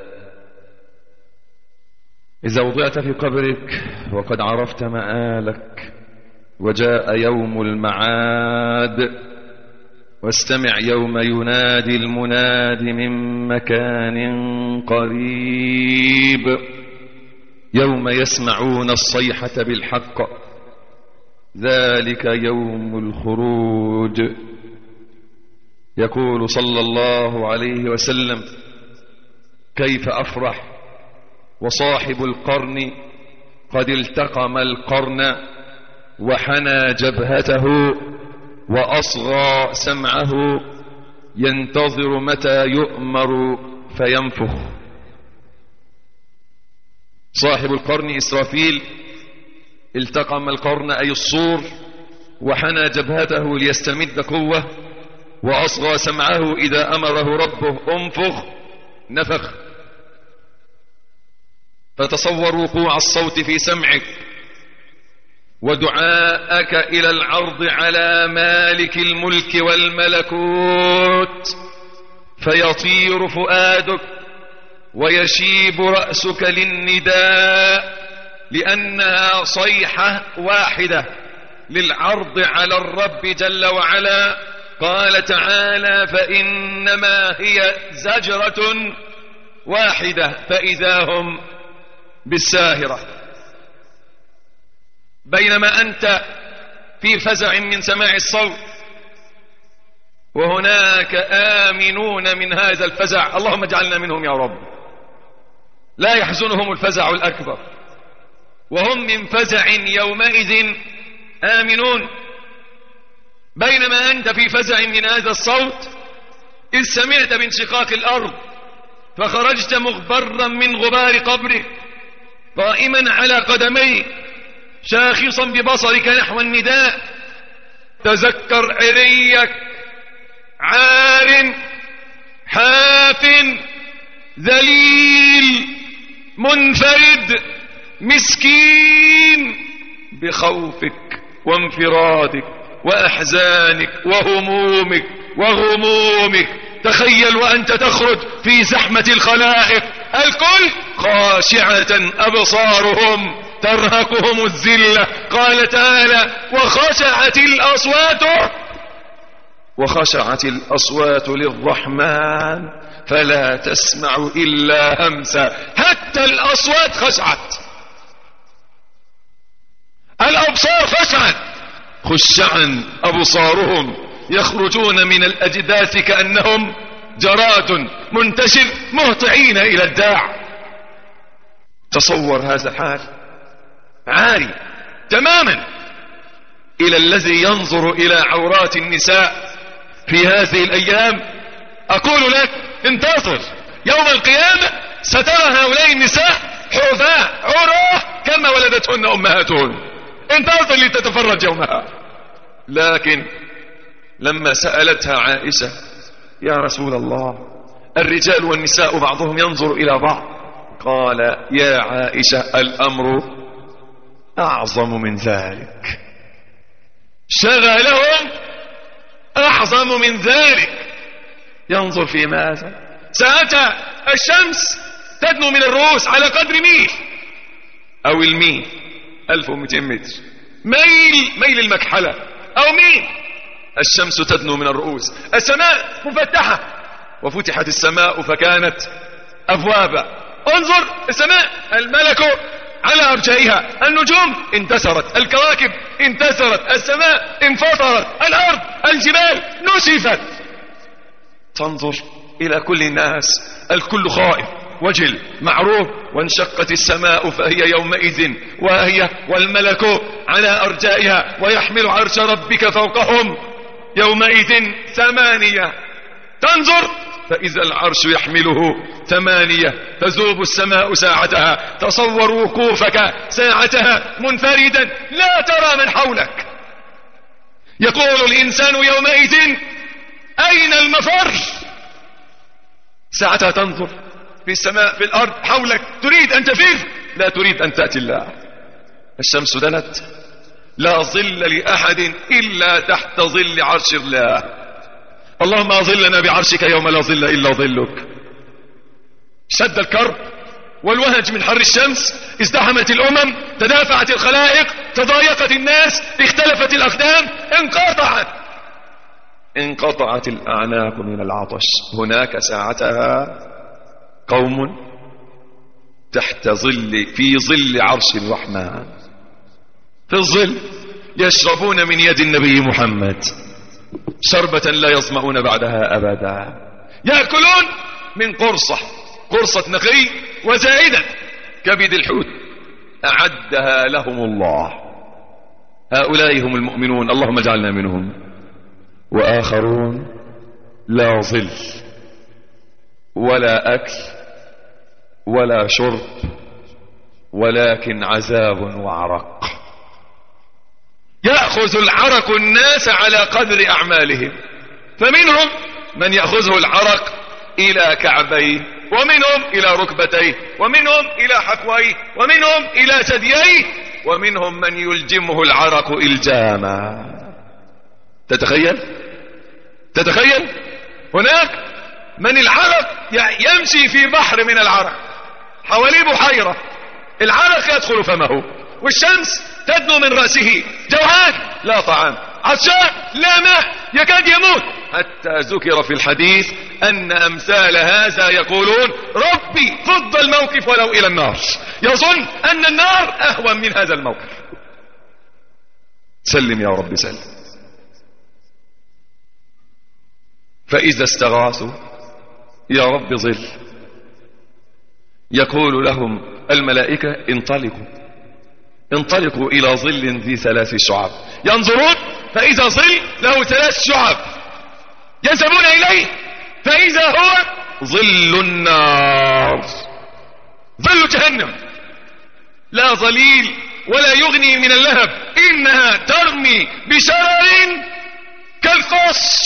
إذا وضعت في قبرك وقد عرفت مآلك وجاء يوم المعاد، واستمع يوم ينادي المناد من مكان قريب يوم يسمعون الصيحة بالحق ذلك يوم الخروج. يقول صلى الله عليه وسلم: كيف أفرح وصاحب القرن قد التقم القرن وحنى جبهته وأصغى سمعه ينتظر متى يؤمر فينفخ. صاحب القرن إسرافيل التقم القرن أي الصور وحنى جبهته ليستمد قوة، وأصغى سمعه إذا أمره ربه انفخ نفخ. فتصور وقوع الصوت في سمعك ودعاءك إلى العرض على مالك الملك والملكوت، فيطير فؤادك ويشيب رأسك للنداء، لأنها صيحة واحدة للعرض على الرب جل وعلا. قال تعالى: فإنما هي زجرة واحدة فإذا هم بالساهرة. بينما أنت في فزع من سماع الصوت وهناك آمنون من هذا الفزع، اللهم اجعلنا منهم يا رب، لا يحزنهم الفزع الأكبر وهم من فزع يومئذ آمنون. بينما أنت في فزع من هذا الصوت إذ سمعت بانشقاق الأرض فخرجت مغبرا من غبار قبرك قائما على قدميك شاخصا ببصرك نحو النداء. تذكر عريك عار حاف ذليل منفرد مسكين بخوفك وانفرادك وأحزانك وهمومك وغمومك. تخيل وأنت تخرج في زحمة الخلائق الكل خاشعة أبصارهم ترهقهم الذلة. قال تعالى: وخشعت الأصوات وخشعت الأصوات للرحمن فلا تسمع إلا همسا. حتى الأصوات خشعت، الأبصار خشعت، خشعا أبصارهم يخرجون من الأجداث كأنهم جراد منتشر مهطعين إلى الداع. تصور هذا الحال عاري تماما إلى الذي ينظر إلى عورات النساء في هذه الأيام أقول لك انتظر يوم القيامة سترى هؤلاء النساء حفاة عراه كما ولدتهن أمهاتهن. انتظر لتتفرج يومها. لكن لما سألتها عائشة يا رسول الله الرجال والنساء بعضهم ينظر إلى بعض، قال يا عائشة الأمر أعظم من ذلك، شغلهم أعظم من ذلك. ينظر في ماذا؟ ساعتها الشمس تدنو من الرؤوس على قدر ميل أو الميل ألف ومئتين متر، ميل ميل المكحلة أو ميل. الشمس تدنو من الرؤوس، السماء مفتحة وفتحت السماء فكانت أبوابا. انظر السماء، الملك على أرجائها، النجوم انتثرت، الكواكب انتثرت، السماء انفطرت، الأرض الجبال نسفت. تنظر إلى كل الناس، الكل خائف وجل معروف. وانشقت السماء فهي يومئذ وهي والملك على أرجائها ويحمل عرش ربك فوقهم يومئذ ثمانية. تنظر فإذا العرش يحمله ثمانية، تذوب السماء ساعتها. تصور وقوفك ساعتها منفردا لا ترى من حولك. يقول الإنسان يومئذ أين المفر؟ ساعتها تنظر في السماء في الأرض حولك، تريد أن تفر لا تريد أن تأتي الله. الشمس دنت، لا ظل لأحد إلا تحت ظل عرش الله. اللهم أظلنا بعرشك يوم لا ظل إلا ظلك. شد الكرب والوهج من حر الشمس، ازدحمت الأمم، تدافعت الخلائق، تضايقت الناس، اختلفت الأقدام، انقطعت انقطعت الأعناق من العطش. هناك ساعتها قوم تحت ظل في ظل عرش الرحمن، في الظل يشربون من يد النبي محمد شربة لا يظمؤون بعدها أبدا. يأكلون من قرصة قرصة نقي وزائدة كبد الحوت أعدها لهم الله. هؤلاء هم المؤمنون، اللهم اجعلنا منهم. وآخرون لا ظل ولا أكل ولا شرب ولكن عذاب وعرق. يأخذ العرق الناس على قدر أعمالهم، فمنهم من يأخذه العرق إلى كعبيه، ومنهم إلى ركبتيه، ومنهم إلى حقويه، ومنهم إلى ثدييه، ومنهم من يلجمه العرق إلجاما. تتخيل تتخيل هناك من العرق يمشي في بحر من العرق، حواليه بحيرة، العرق يدخل فمه، والشمس تدنو من رأسه، جوعان لا طعام، عطشان لا ماء، يكاد يموت. حتى ذكر في الحديث أن أمثال هذا يقولون ربي فض الموقف ولو إلى النار، يظن أن النار أهون من هذا الموقف. سلم يا رب سلم. فإذا استغاثوا يا رب ظل، يقول لهم الملائكة انطلقوا انطلقوا إلى ظل ذي ثلاث شعب. ينظرون فإذا ظل له ثلاث شعب، يذهبون إليه فإذا هو ظل النار، ظل جهنم، لا ظليل ولا يغني من اللهب، إنها ترمي بشرر كالقص.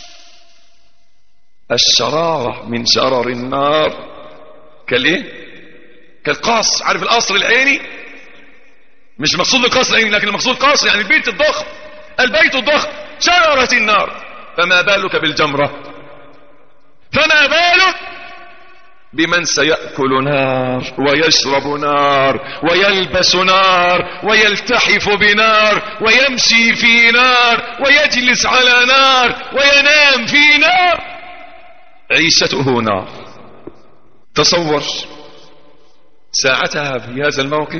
الشرارة من شرر النار كالايه؟ كالقصر. عارف القصر العيني؟ مش مقصود القصر العيني، لكن المقصود قصر يعني البيت الضخم، البيت الضخم. شررت النار، فما بالك بالجمرة؟ فما بالك بمن سيأكل نار ويشرب نار ويلبس نار ويلتحف بنار ويمشي في نار ويجلس على نار وينام في نار، عيشته نار. تصور ساعتها في هذا الموقف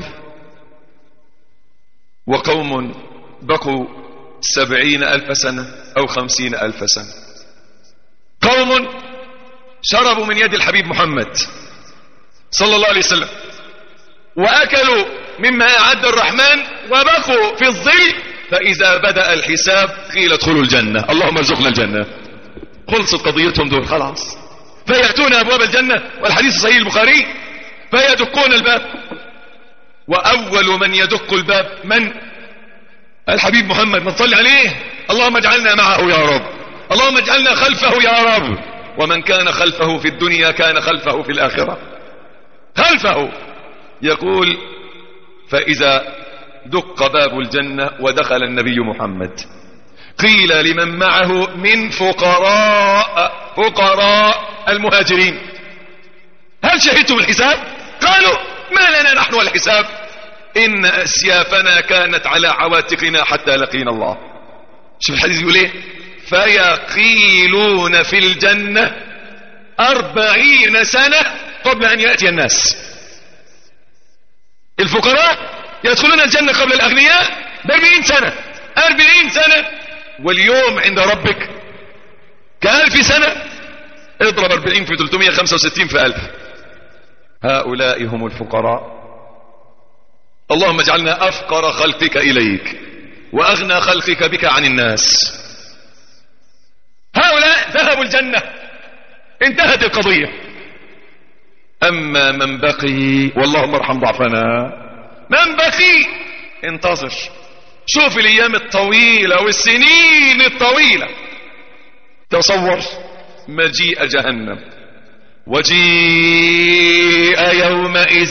وقوم بقوا سبعين ألف سنة أو خمسين ألف سنة، قوم شربوا من يد الحبيب محمد صلى الله عليه وسلم وأكلوا مما أعد الرحمن وبقوا في الظل، فإذا بدأ الحساب قيل ادخلوا الجنة. اللهم ارزقنا الجنة. خلصت قضيتهم دول خلاص. فيأتون أبواب الجنة، والحديث صحيح البخاري، فيدقون الباب، وأول من يدق الباب من؟ الحبيب محمد، من صلي عليه. اللهم اجعلنا معه يا رب، اللهم اجعلنا خلفه يا رب. ومن كان خلفه في الدنيا كان خلفه في الآخرة، خلفه. يقول: فإذا دق باب الجنة ودخل النبي محمد، قيل لمن معه من فقراء فقراء المهاجرين: هل شهدتم الحساب؟ قالوا: ما لنا نحن والحساب، إن أسيافنا كانت على عواتقنا حتى لقينا الله. شوف الحديث يقول ايه؟ فيقيلون في الجنة أربعين سنة قبل أن يأتي الناس. الفقراء يدخلون الجنة قبل الأغنياء بأربعين سنة، أربعين سنة. واليوم عند ربك كألف سنة. اضرب أربعين في ثلاثمائة وخمسة وستين في ألف. هؤلاء هم الفقراء. اللهم اجعلنا أفقر خلقك إليك وأغنى خلقك بك عن الناس. هؤلاء ذهبوا الجنة، انتهت القضية. أما من بقي، واللهم ارحم ضعفنا، من بقي انتظر. شوف الأيام الطويلة والسنين الطويلة. تصور مجيء جهنم، وجيء يومئذ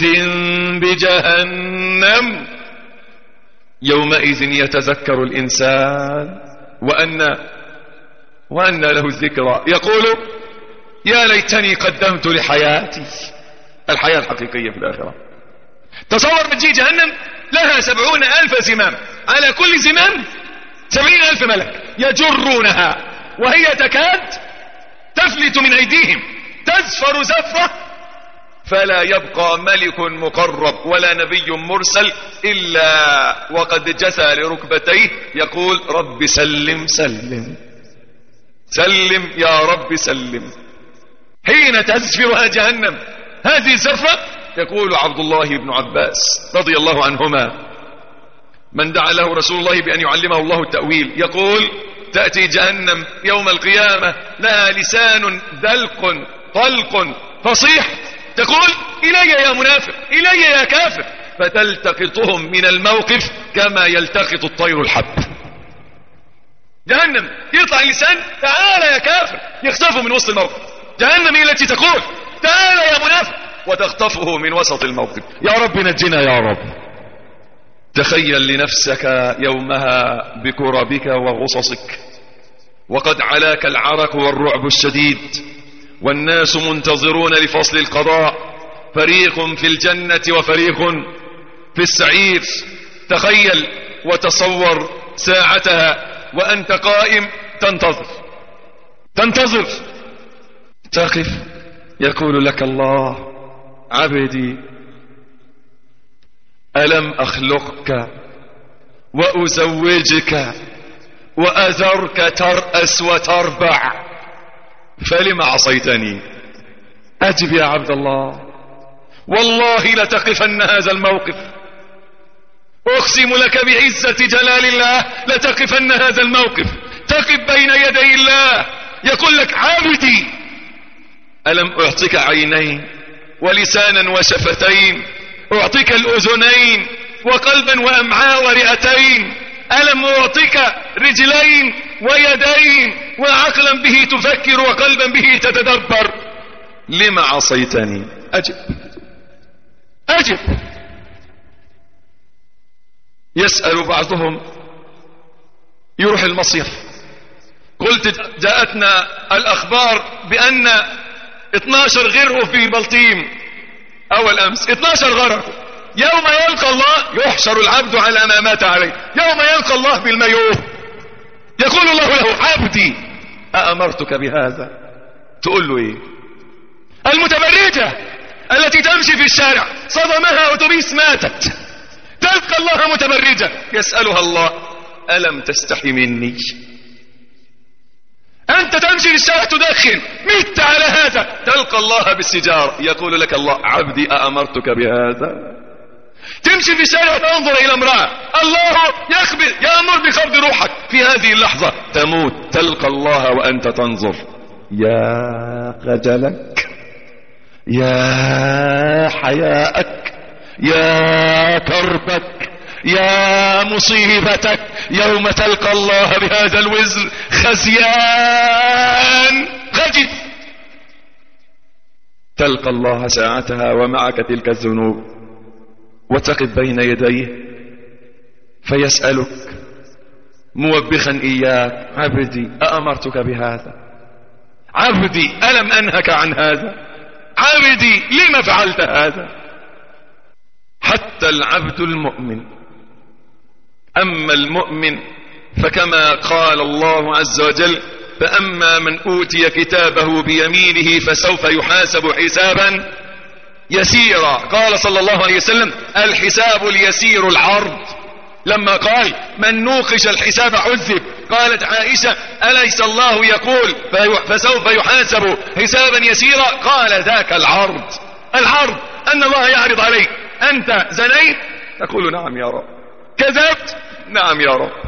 بجهنم، يومئذ يتذكر الإنسان وأن وأن له الذكرى، يقول: يا ليتني قدمت لحياتي. الحياة الحقيقية في الآخرة. تصور مجيء جهنم لها سبعون ألف زمام، على كل زمام سبعين ألف ملك يجرونها، وهي تكاد تفلت من أيديهم، تزفر زفرة، فلا يبقى ملك مقرب ولا نبي مرسل إلا وقد جثى لركبتيه يقول: رب سلم سلم سلم يا رب سلم. حين تزفرها جهنم هذه الزفرة، يقول عبد الله بن عباس رضي الله عنهما: من دعا له رسول الله بأن يعلمه الله التأويل، يقول: تأتي جهنم يوم القيامة لها لسان دلق طلق فصيح، تقول: إلي يا منافق، إلي يا كافر، فتلتقطهم من الموقف كما يلتقط الطير الحب. جهنم يطلع اللسان: تعال يا كافر، يخطفه من وسط الموقف. جهنم هي التي تقول: تعال يا منافق، وتخطفه من وسط الموقف. يا رب نجنا يا رب. تخيل لنفسك يومها بكربك وغصصك، وقد علاك العرق والرعب الشديد، والناس منتظرون لفصل القضاء، فريق في الجنة وفريق في السعير. تخيل وتصور ساعتها وأنت قائم تنتظر تنتظر تقف، يقول لك الله: عبدي ألم أخلقك وأزوجك وأذرك ترأس وتربع، فلم عصيتني؟ أجب يا عبد الله، والله لتقفن هذا الموقف، أقسم لك بعزة جلال الله لتقفن هذا الموقف، تقف بين يدي الله يقول لك: عبدي ألم أعطيك عينين ولسانا وشفتين، أعطيك الأذنين وقلبا وأمعاء ورئتين، ألم أعطيك رجلين ويدين وعقلا به تفكر وقلبا به تتدبر، لما عصيتني؟ أجب أجب. يسأل بعضهم، يروح المصيف، قلت جاءتنا الأخبار بأن اثناشر غرقوا في بلطيم أول أمس، اثناشر غرقوا. يوم يلقى الله يحشر العبد على ما مات عليه، يوم يلقى الله بالميوه يقول الله له: عبدي أأمرتك بهذا؟ تقول له إيه؟ المتبرجة التي تمشي في الشارع صدمها أتوبيس ماتت، تلقى الله متبرجة، يسألها الله: ألم تستحي مني؟ أنت تمشي في الشارع تدخن، مت على هذا، تلقى الله بالسجارة، يقول لك الله: عبدي أأمرتك بهذا؟ تمشي في الشارع تنظر إلى امرأة، الله يخبر يأمر بخفض روحك، في هذه اللحظة تموت، تلقى الله وأنت تنظر، يا خجلك، يا حياءك، يا كربك، يا مصيبتك يوم تلقى الله بهذا الوزر خزيان خجل. تلقى الله ساعتها ومعك تلك الذنوب، وتقف بين يديه فيسألك موبخا إياك: عبدي أأمرتك بهذا؟ عبدي ألم أنهك عن هذا؟ عبدي لما فعلت هذا؟ حتى العبد المؤمن. أما المؤمن فكما قال الله عز وجل: فأما من أوتي كتابه بيمينه فسوف يحاسب حسابا يسيرا. قال صلى الله عليه وسلم: الحساب اليسير العرض. لما قال: من نوقش الحساب عذب، قالت عائشة: أليس الله يقول فسوف يحاسب حسابا يسيرا؟ قال: ذاك العرض. العرض أن الله يعرض عليك: أنت زنيت؟ تقول: نعم يا رب. كذبت؟ نعم يا رب.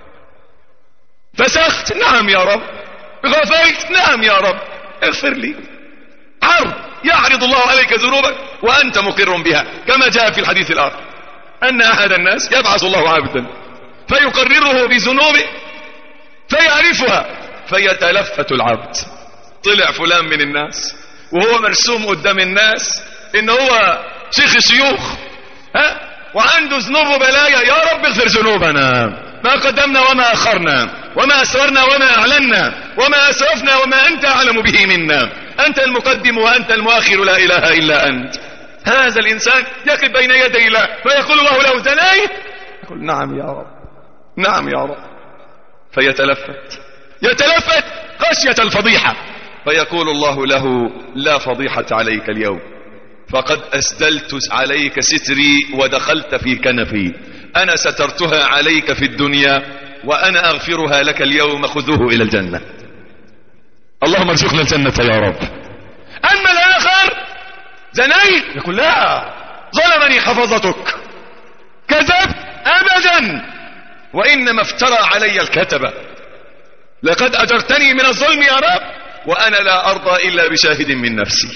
فسخت؟ نعم يا رب. غفلت؟ نعم يا رب. اغفر لي. عرض يعرض الله عليك ذنوبك وأنت مقر بها، كما جاء في الحديث الآخر أن أحد الناس يبعث الله عبدا فيقرره بذنوبه فيعرفها فيتلفت العبد. طلع فلان من الناس وهو مرسوم قدام الناس إن هو شيخ الشيوخ، ها، وعنده ذنوب وبلايا. يا رب اغفر ذنوبنا، ما قدمنا وما أخرنا، وما أسررنا وما أعلنا، وما أسرفنا وما أنت أعلم به منا. أنت المقدم وأنت المؤخر، لا إله إلا أنت. هذا الإنسان يقف بين يدي الله فيقول الله له: زنيت؟ يقول: نعم يا رب، نعم يا رب. فيتلفت يتلفت خشية الفضيحة، فيقول الله له: لا فضيحة عليك اليوم، فقد أسدلت عليك ستري ودخلت في كنفي. أنا سترتها عليك في الدنيا وأنا أغفرها لك اليوم، خذوه إلى الجنة. اللهم ارزقنا الجنة يا رب. أما الآخر: زنيت؟ يقول: لا، ظلمني حفظتك. كذبت؟ أبدا، وإنما افترى علي الكتبة. لقد أجرتني من الظلم يا رب، وأنا لا أرضى إلا بشاهد من نفسي.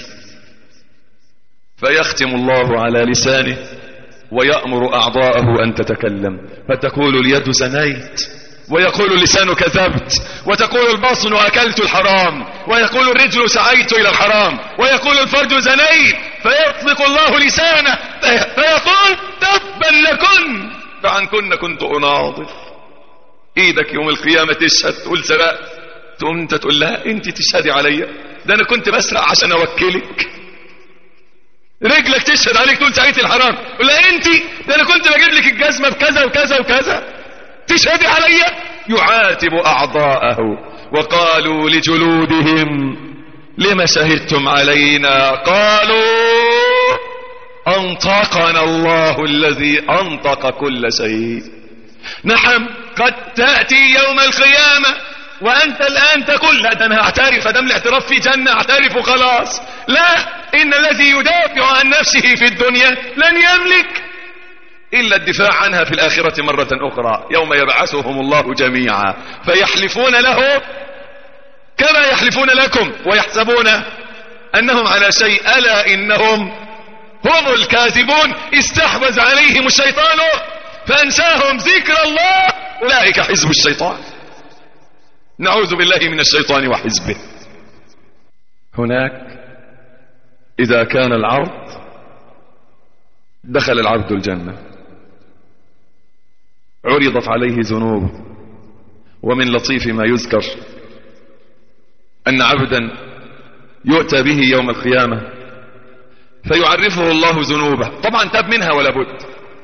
فيختم الله على لسانه ويأمر أعضاءه أن تتكلم، فتقول اليد: زنيت، ويقول اللسان: كذبت، وتقول البطن: أكلت الحرام، ويقول الرجل: سعيت إلى الحرام، ويقول الفرج: زنيت. فيطلق الله لسانه فيقول: تبا لكن، فعنكن كنت أناضل. ايدك يوم القيامة تشهد تقول سرقت، تقوم انت تقول لها: انت تشهدي عليا، ده انا كنت بسرق عشان اوكلك. رجلك تشهد عليك تقول سعيت الحرام، تقول لها: انت ده انا كنت بجيب لك الجزمة بكذا وكذا وكذا، تشهدي عليا. يعاتب أعضاءه. وقالوا لجلودهم: لما شهدتم علينا؟ قالوا: أنطقنا الله الذي أنطق كل شيء. نعم، قد تأتي يوم القيامة وأنت الآن تقول: لا، ده أنا أعترف، دام الاعتراف في جنة أعترف وخلاص. لا، إن الذي يدافع عن نفسه في الدنيا لن يملك إلا الدفاع عنها في الآخرة مرة أخرى، يوم يبعثهم الله جميعا فيحلفون له كما يحلفون لكم ويحسبون أنهم على شيء، ألا إنهم هم الكاذبون. استحوذ عليهم الشيطان فأنساهم ذكر الله، أولئك حزب الشيطان. نعوذ بالله من الشيطان وحزبه. هناك إذا كان العرض دخل العبد الجنة، عرضت عليه ذنوب. ومن لطيف ما يذكر أن عبدا يؤتى به يوم القيامة فيعرفه الله ذنوبه، طبعا تاب منها ولا بد،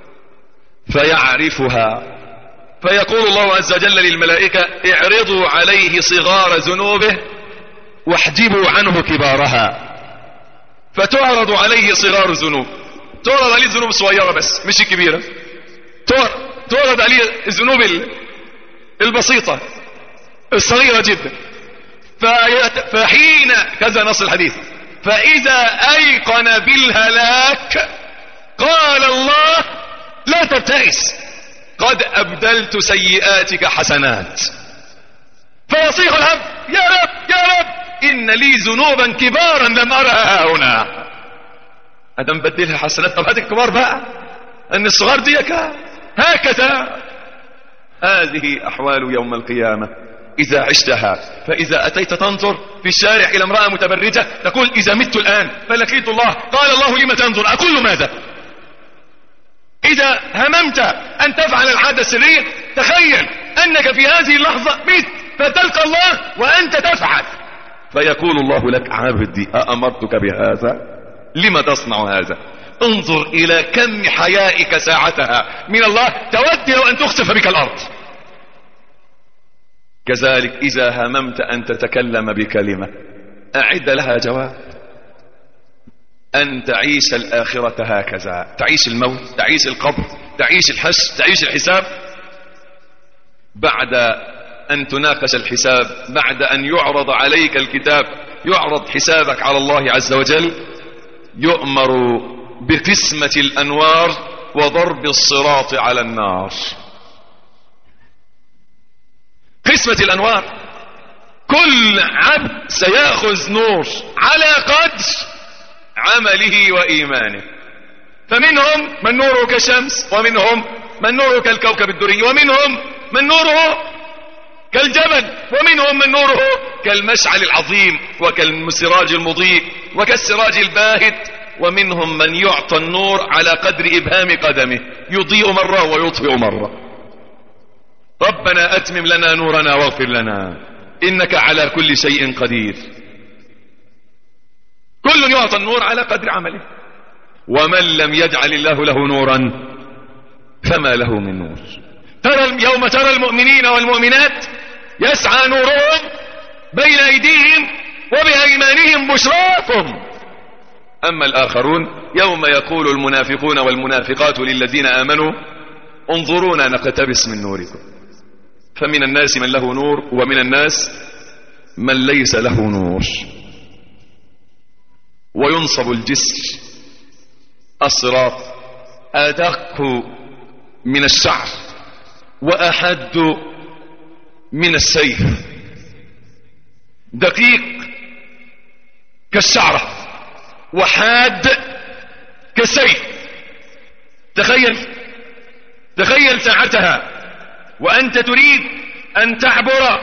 فيعرفها فيقول الله عز وجل للملائكة: اعرضوا عليه صغار ذنوبه واحجبوا عنه كبارها. فتعرض عليه صغار الذنوب، تعرض عليه الذنوب الصغيرة بس مش الكبيرة، تعرض عليه الذنوب البسيطة الصغيرة جدا. فحين كذا نص الحديث: فإذا أيقن بالهلاك قال الله: لا تبتئس، قد أبدلت سيئاتك حسنات. فيصيح العبد: يا رب يا رب، إن لي ذنوبا كبارا لم أرها هنا. أدم بدلها حسنات، طب هات الكبار بقى، أن الصغار دي هكذا. هذه أحوال يوم القيامة إذا عشتها. فإذا أتيت تنظر في الشارع إلى امرأة متبرجة تقول إذا مت الآن فلقيت الله، قال الله لم تنظر، أقول ماذا؟ إذا هممت أن تفعل العادة السرية تخيل أنك في هذه اللحظة مت فتلقى الله وأنت تفعل، فيقول الله لك عبدي أأمرتك بهذا؟ لما تصنع هذا؟ انظر إلى كم حيائك ساعتها من الله، تود لو أن تخسف بك الأرض. كذلك إذا هممت أن تتكلم بكلمة أعد لها جواب. أن تعيش الآخرة هكذا، تعيش الموت، تعيش القبر، تعيش الحشر، تعيش الحساب. بعد أن تناقش الحساب، بعد أن يعرض عليك الكتاب، يعرض حسابك على الله عز وجل، يؤمر بقسمة الأنوار وضرب الصراط على النار. قسمة الأنوار، كل عبد سيأخذ نور على قدر عمله وإيمانه. فمنهم من نوره كالشمس، ومنهم من نوره كالكوكب الدري، ومنهم من نوره كالجبل، ومنهم من نوره كالمشعل العظيم وكالسراج المضيء وكالسراج الباهت، ومنهم من يعطى النور على قدر إبهام قدمه، يضيء مرة ويطفئ مرة. ربنا أتمم لنا نورنا واغفر لنا إنك على كل شيء قدير. كل يعطى النور على قدر عمله. ومن لم يجعل الله له نورا فما له من نور. ترى يوم ترى المؤمنين والمؤمنات يسعى نورهم بين أيديهم وبأيمانهم بشراكم. أما الآخرون يوم يقول المنافقون والمنافقات للذين آمنوا انظرونا نقتبس من نوركم. فمن الناس من له نور ومن الناس من ليس له نور. وينصب الجسر الصراط أدق من الشعر وأحد من السيف، دقيق كالشعرة وحاد كالسيف. تخيل تخيل ساعتها وأنت تريد أن تعبر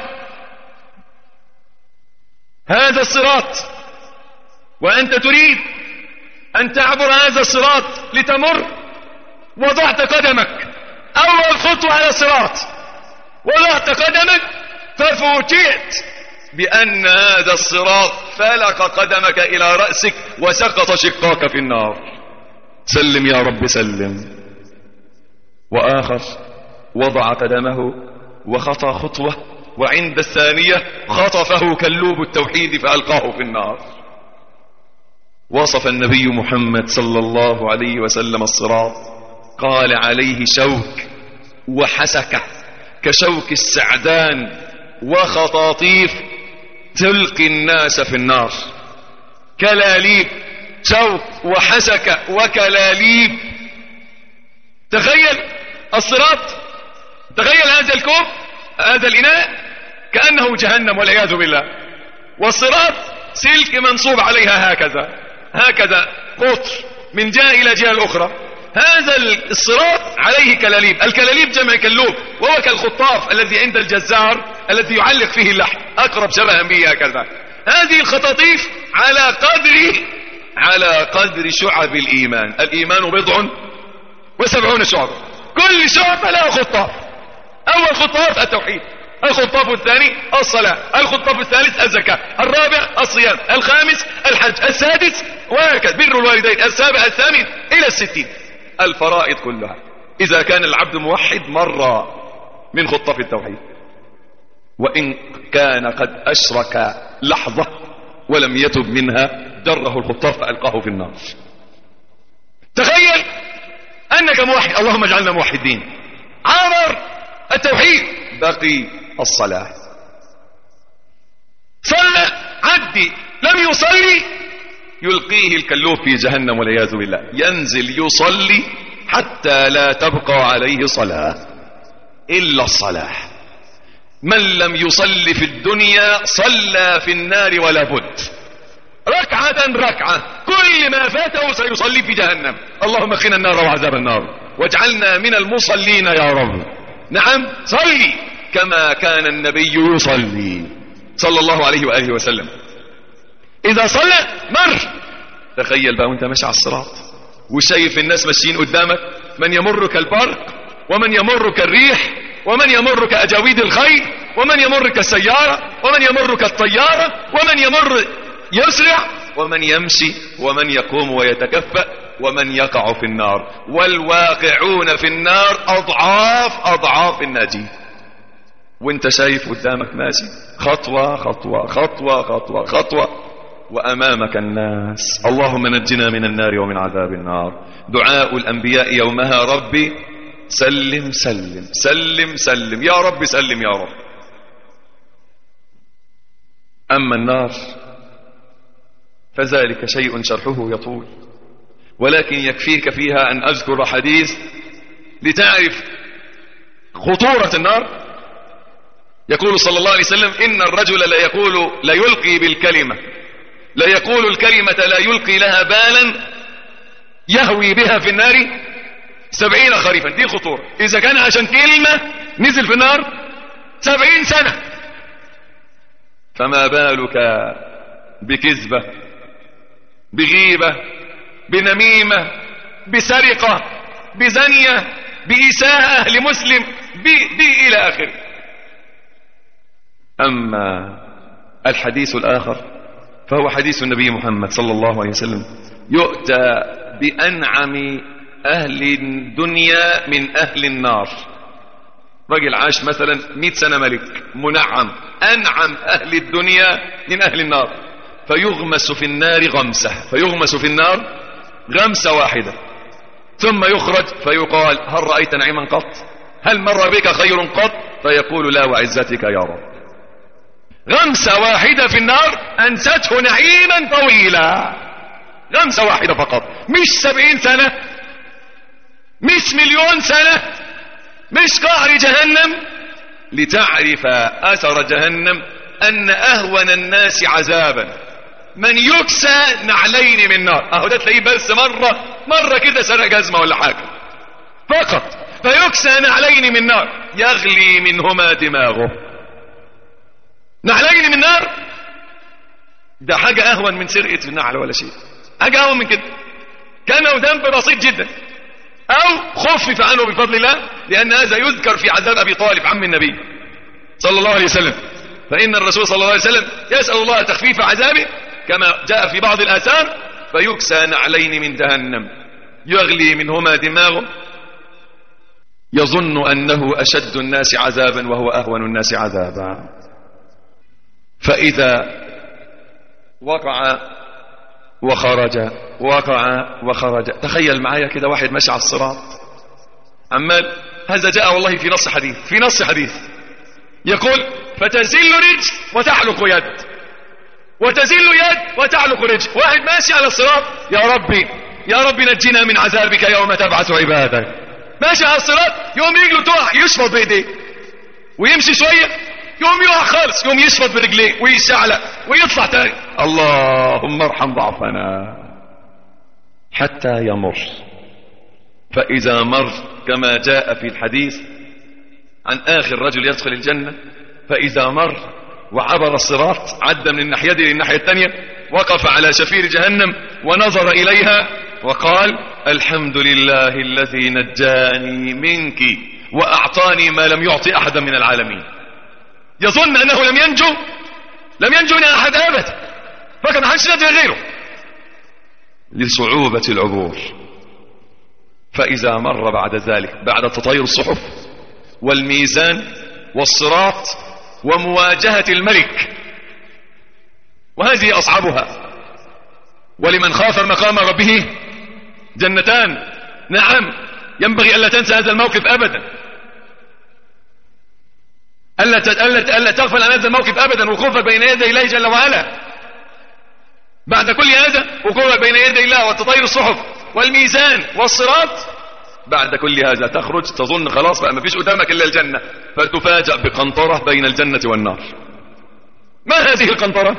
هذا الصراط، وأنت تريد أن تعبر هذا الصراط لتمر، وضعت قدمك أول خطوة على الصراط، وضعت قدمك ففوجئت بأن هذا الصراط فلق قدمك إلى رأسك وسقط شقاك في النار. سلم يا رب سلم. وآخر وضع قدمه وخطى خطوة، وعند الثانية خطفه كلوب التوحيد فألقاه في النار. وصف النبي محمد صلى الله عليه وسلم الصراط، قال عليه شوك وحسكة كشوك السعدان وخطاطيف تلقي الناس في النار. كلاليب، شوك وحسكة وكلاليب. تخيل الصراط، تخيل هذا الكوب، هذا الإناء كأنه جهنم والعياذ بالله، والصراط سلك منصوب عليها هكذا هكذا قطر من جهة إلى جهة الأخرى. هذا الصراط عليه كلاليب، الكلاليب جمع كلوب، وهو كالخطاف الذي عند الجزار الذي يعلق فيه اللحم، أقرب شبها به هكذا. هذه الخطاطيف على قدر على قدر شعب الإيمان. الإيمان بضع وسبعون شعب، كل شعب له خطاف. أول خطاف التوحيد، الخطاف الثاني الصلاة، الخطاف الثالث الزكاة، الرابع الصيام، الخامس الحج، السادس وهكذا بر الوالدين، السابع الثامن إلى الستين. الفرائض كلها إذا كان العبد موحد مر من خطاف التوحيد، وإن كان قد أشرك لحظة ولم يتب منها جره الخطاف فألقاه في النار. تخيل أنك موحد، اللهم اجعلنا موحدين. عبر التوحيد، بقي الصلاة. صلى عدي، لم يصلي يلقيه الكلوب في جهنم والعياذ بالله. ينزل يصلي حتى لا تبقى عليه صلاة إلا الصلاة. من لم يصلي في الدنيا صلى في النار ولا بد، ركعة ركعة، كل ما فاته سيصلي في جهنم. اللهم قنا النار وعذاب النار، واجعلنا من المصلين يا رب. نعم، صلي كما كان النبي يصلي صلى الله عليه وآله وسلم. إذا صلى مر، تخيل بقى وانت ماشي على الصراط وشايف الناس ماشيين قدامك، من يمر كالبرق ومن يمر كالريح ومن يمر كأجاويد الخيل ومن يمر كالسيارة ومن يمر كالطيارة ومن يمر يسرع ومن يمشي ومن يقوم ويتكفأ ومن يقع في النار، والواقعون في النار أضعاف أضعاف الناجين. وانت شايف قدامك ماشي خطوة خطوة خطوة خطوة خطوة، وأمامك الناس. اللهم نجنا من النار ومن عذاب النار. دعاء الأنبياء يومها ربي سلم سلم سلم سلم، يا رب سلم يا رب. أما النار فذلك شيء شرحه يطول، ولكن يكفيك فيها أن أذكر حديث لتعرف خطورة النار. يقول صلى الله عليه وسلم: إن الرجل لا يقول لا يلقي بالكلمة لا يقول الكلمة لا يلقي لها بالا يهوي بها في النار سبعين خريفا. دي الخطورة. إذا كان عشان كلمة نزل في النار سبعين سنة، فما بالك بكذبة، بغيبة، بنميمة، بسرقة، بزنية، بإساءة لمسلم، بي, بي إلى آخره. أما الحديث الآخر فهو حديث النبي محمد صلى الله عليه وسلم: يؤتى بأنعم أهل الدنيا من أهل النار. رجل عاش مثلا مئة سنة ملك منعم، أنعم أهل الدنيا من أهل النار، فيغمس في النار غمسة فيغمس في النار غمسة واحدة، ثم يخرج فيقال: هل رأيت نعيما قط؟ هل مر بك خير قط؟ فيقول: لا وعزتك يا رب. غمسة واحدة في النار أنسته نعيما طويلا، غمسة واحدة فقط، مش سبعين سنة، مش مليون سنة، مش قعر جهنم. لتعرف أثر جهنم أن أهون الناس عذابا من يكسى نعلين من نار. أهو ده تلاقيه بس مرة مرة كده سرق جزمة ولا حاجة فقط، فيكسى نعلين من نار يغلي منهما دماغه. نعلين من نار ده حاجة أهون من سرقة النعل ولا شيء، حاجة أهون من كده، كانوا ذنب بسيط جدا، أو خفف عنه بفضل الله، لأن هذا يذكر في عذاب أبي طالب عم النبي صلى الله عليه وسلم. فإن الرسول صلى الله عليه وسلم يسأل الله تخفيف عذابه كما جاء في بعض الآثار: فيكسى نعلين من جهنم يغلي منهما دماغه يظن أنه أشد الناس عذابا وهو أهون الناس عذابا. فإذا وقع وخرج وقع وخرج، تخيل معايا كده واحد ماشي على الصراط عمال، هذا جاء والله في نص حديث في نص حديث يقول: فتزل رجل وتعلق يد، وتزل يد وتعلق رجل. واحد ماشي على الصراط: يا ربي يا ربي نجينا من عذابك يوم تبعث عبادك. ماشي على الصراط، يوم رجله تقع يشفط بايديه، ويمشي شويه يوم يقع خالص، يوم يشفط برجليه ويشعلق ويطلع تاني. اللهم ارحم ضعفنا حتى يمر. فإذا مر كما جاء في الحديث عن آخر رجل يدخل الجنة، فإذا مر وعبر الصراط، عدى من الناحية دي للناحية الثانية، وقف على شفير جهنم ونظر إليها وقال: الحمد لله الذي نجاني منك وأعطاني ما لم يعطي أحدا من العالمين. يظن أنه لم ينجو لم ينجو من أحد أبدا، فكان حدش نجي غيره لصعوبة العبور. فإذا مر بعد ذلك، بعد تطاير الصحف والميزان والصراط ومواجهة الملك، وهذه أصعبها. ولمن خاف مقام ربه جنتان. نعم، ينبغي ألا تنسى هذا الموقف أبدا، ألا ألا تغفل عن هذا الموقف أبدا. وقوفك بين يدي الله جل وعلا بعد كل هذا، وقوفك بين يدي الله وتطير الصحف والميزان والصراط، بعد كل هذا تخرج تظن خلاص بقى ما فيش قدامك إلا الجنة، فتفاجأ بقنطرة بين الجنة والنار. ما هذه القنطرة؟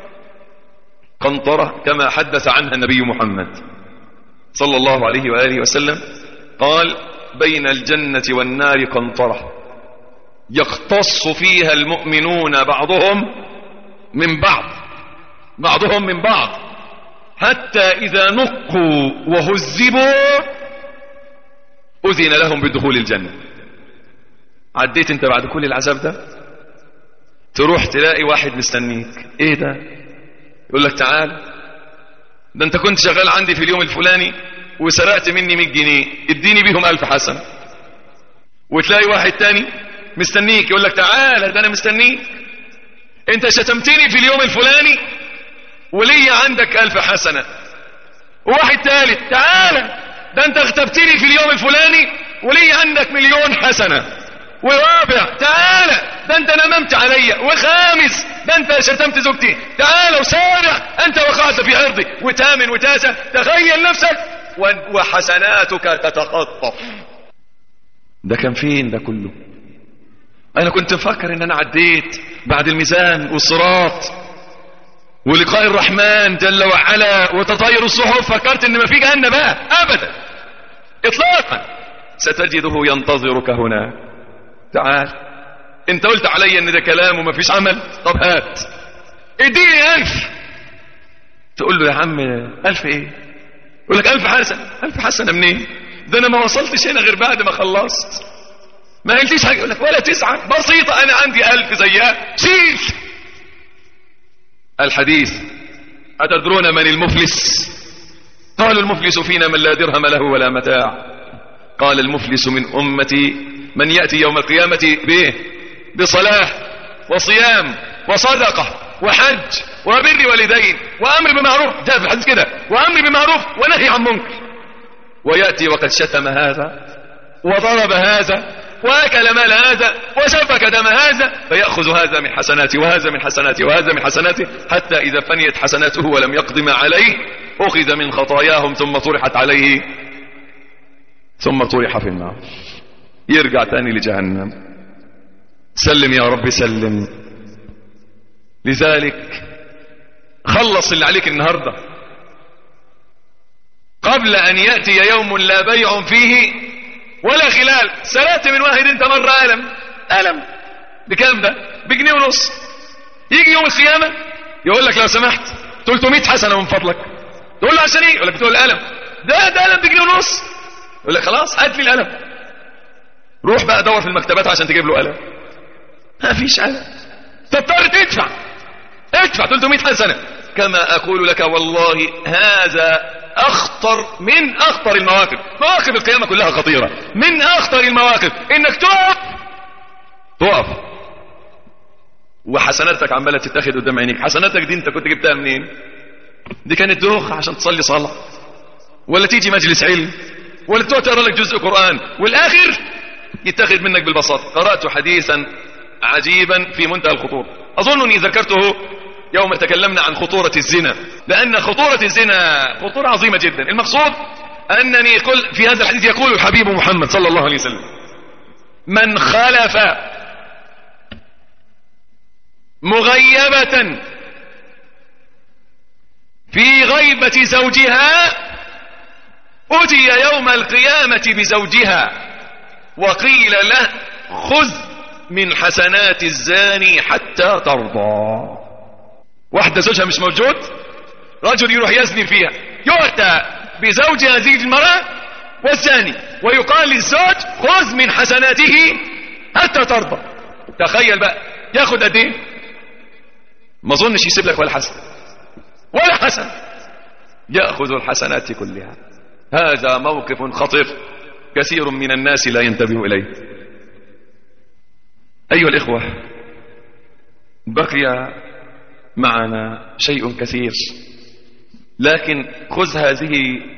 قنطرة كما حدث عنها النبي محمد صلى الله عليه وآله وسلم، قال بين الجنة والنار قنطرة يقتص فيها المؤمنون بعضهم من بعض بعضهم من بعض حتى إذا نقوا وهذبوا أذن لهم بدخول الجنة. عديت انت بعد كل العذاب ده، تروح تلاقي واحد مستنيك. ايه ده؟ يقول لك تعال، ده انت كنت شغال عندي في اليوم الفلاني وسرقت مني مية جنيه، اديني بيهم ألف حسنة. وتلاقي واحد تاني مستنيك يقول لك تعال، ده انا مستنيك، انت شتمتني في اليوم الفلاني ولي عندك ألف حسنة. وواحد ثالث تعال، ده انت اغتبتني في اليوم الفلاني ولي عندك مليون حسنة. ورابع تعال، ده انت نممت عليا. وخامس ده انت شتمت زوجتي. تعال. وسابع انت وقعت في عرضي. وثامن وتاسع تخيل نفسك وحسناتك تتخطف. ده كان فين ده كله؟ انا كنت مفكر ان انا عديت بعد الميزان والصراط ولقاء الرحمن جل وعلا وتطاير الصحف، فكرت ان ما في جهنم بقى. ابدا اطلاقا، ستجده ينتظرك هنا. تعال، انت قلت علي ان ده كلام وما فيش عمل، طب هات اديني ألف. تقول له يا عم ألف ايه؟ يقول لك ألف حسنة. ألف حسنة منين؟ ده انا ما وصلتش هنا غير بعد ما خلصت، ما قلتيش حاجة. يقول لك ولا تسعة، بسيطة، انا عندي ألف زيها، شيل. الحديث أتدرون من المفلس؟ قالوا المفلس فينا من لا درهم له ولا متاع. قال المفلس من أمتي من يأتي يوم القيامة به بصلاة وصيام وصدقة وحج وبر والدين وأمر بمعروف، جاء في الحديث كده، وأمر بمعروف ونهي عن منكر، ويأتي وقد شتم هذا وضرب هذا وأكل مال هذا وسفك دم هذا، فيأخذ هذا من حسناته وهذا من حسناته وهذا من حسناته، حتى إذا فنيت حسناته ولم يقدم عليه أخذ من خطاياهم ثم طرحت عليه ثم طرح في النار، يرجع تاني لجهنم. سلم يا رب سلم. لذلك خلص اللي عليك النهاردة قبل أن يأتي يوم لا بيع فيه ولا خلال. سرقت من واحد انت مرة ألم ألم بكام ده؟ بجنيه ونص. يجي يوم القيامة يقول لك لو سمحت ثلاثمائة حسنة من فضلك. تقول له عشان ايه؟ يقول لك بتقول الألم ده ده ألم بجنيه ونص. يقول لك خلاص هات لي الألم. روح بقى دور في المكتبات عشان تجيب له ألم. ما فيش ألم، تضطر تدفع ادفع ثلاثمائة حسنة. كما أقول لك والله هذا أخطر من أخطر المواقف. مواقف القيامة كلها خطيرة. من أخطر المواقف إنك تقف تقف وحسناتك عمالة تتاخد قدام عينيك. حسناتك دي انت كنت جبتها منين؟ دي كانت دوخة عشان تصلي صلاة، ولا تيجي مجلس علم، ولا تقرأ لك جزء قرآن، والآخر يتاخد منك بالبساطة. قرأت حديثا عجيبا في منتهى الخطورة، أظنني ذكرته يوم تكلمنا عن خطورة الزنا، لأن خطورة الزنا خطورة عظيمة جدا. المقصود أنني قل في هذا الحديث يقول الحبيب محمد صلى الله عليه وسلم: من خلف مغيبة في غيبة زوجها أتي يوم القيامة بزوجها وقيل له خذ من حسنات الزاني حتى ترضى. واحدة زوجها مش موجود، رجل يروح يزني فيها، يؤتى بزوج هذه المرأة والزاني ويقال للزوج خذ من حسناته حتى ترضى. تخيل بقى ياخد قد ايه؟ ما اظنش يسيب لك ولا حسن ولا حسن، يأخذ الحسنات كلها. هذا موقف خطير كثير من الناس لا ينتبه إليه. أيها الإخوة، بقي معنا شيء كثير، لكن خذ هذه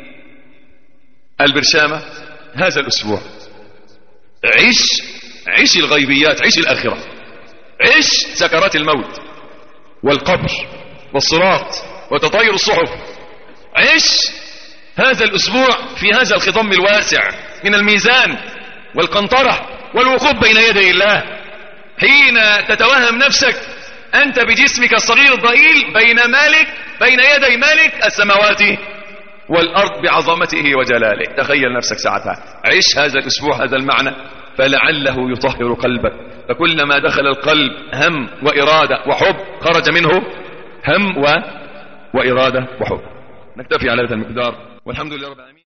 البرشامة هذا الأسبوع. عيش عيش الغيبيات، عيش الآخرة، عيش سكرات الموت والقبر والصراط وتطاير الصحف. عيش هذا الأسبوع في هذا الخضم الواسع من الميزان والقنطرة والوقوف بين يدي الله، حين تتوهم نفسك أنت بجسمك الصغير الضئيل بين مالك بين يدي مالك السماوات والأرض بعظمته وجلاله. تخيل نفسك ساعتها، عيش هذا الأسبوع هذا المعنى فلعله يطهر قلبك. فكلما دخل القلب هم وإرادة وحب خرج منه هم و... وإرادة وحب. نكتفي على هذا المقدار والحمد لله رب العالمين.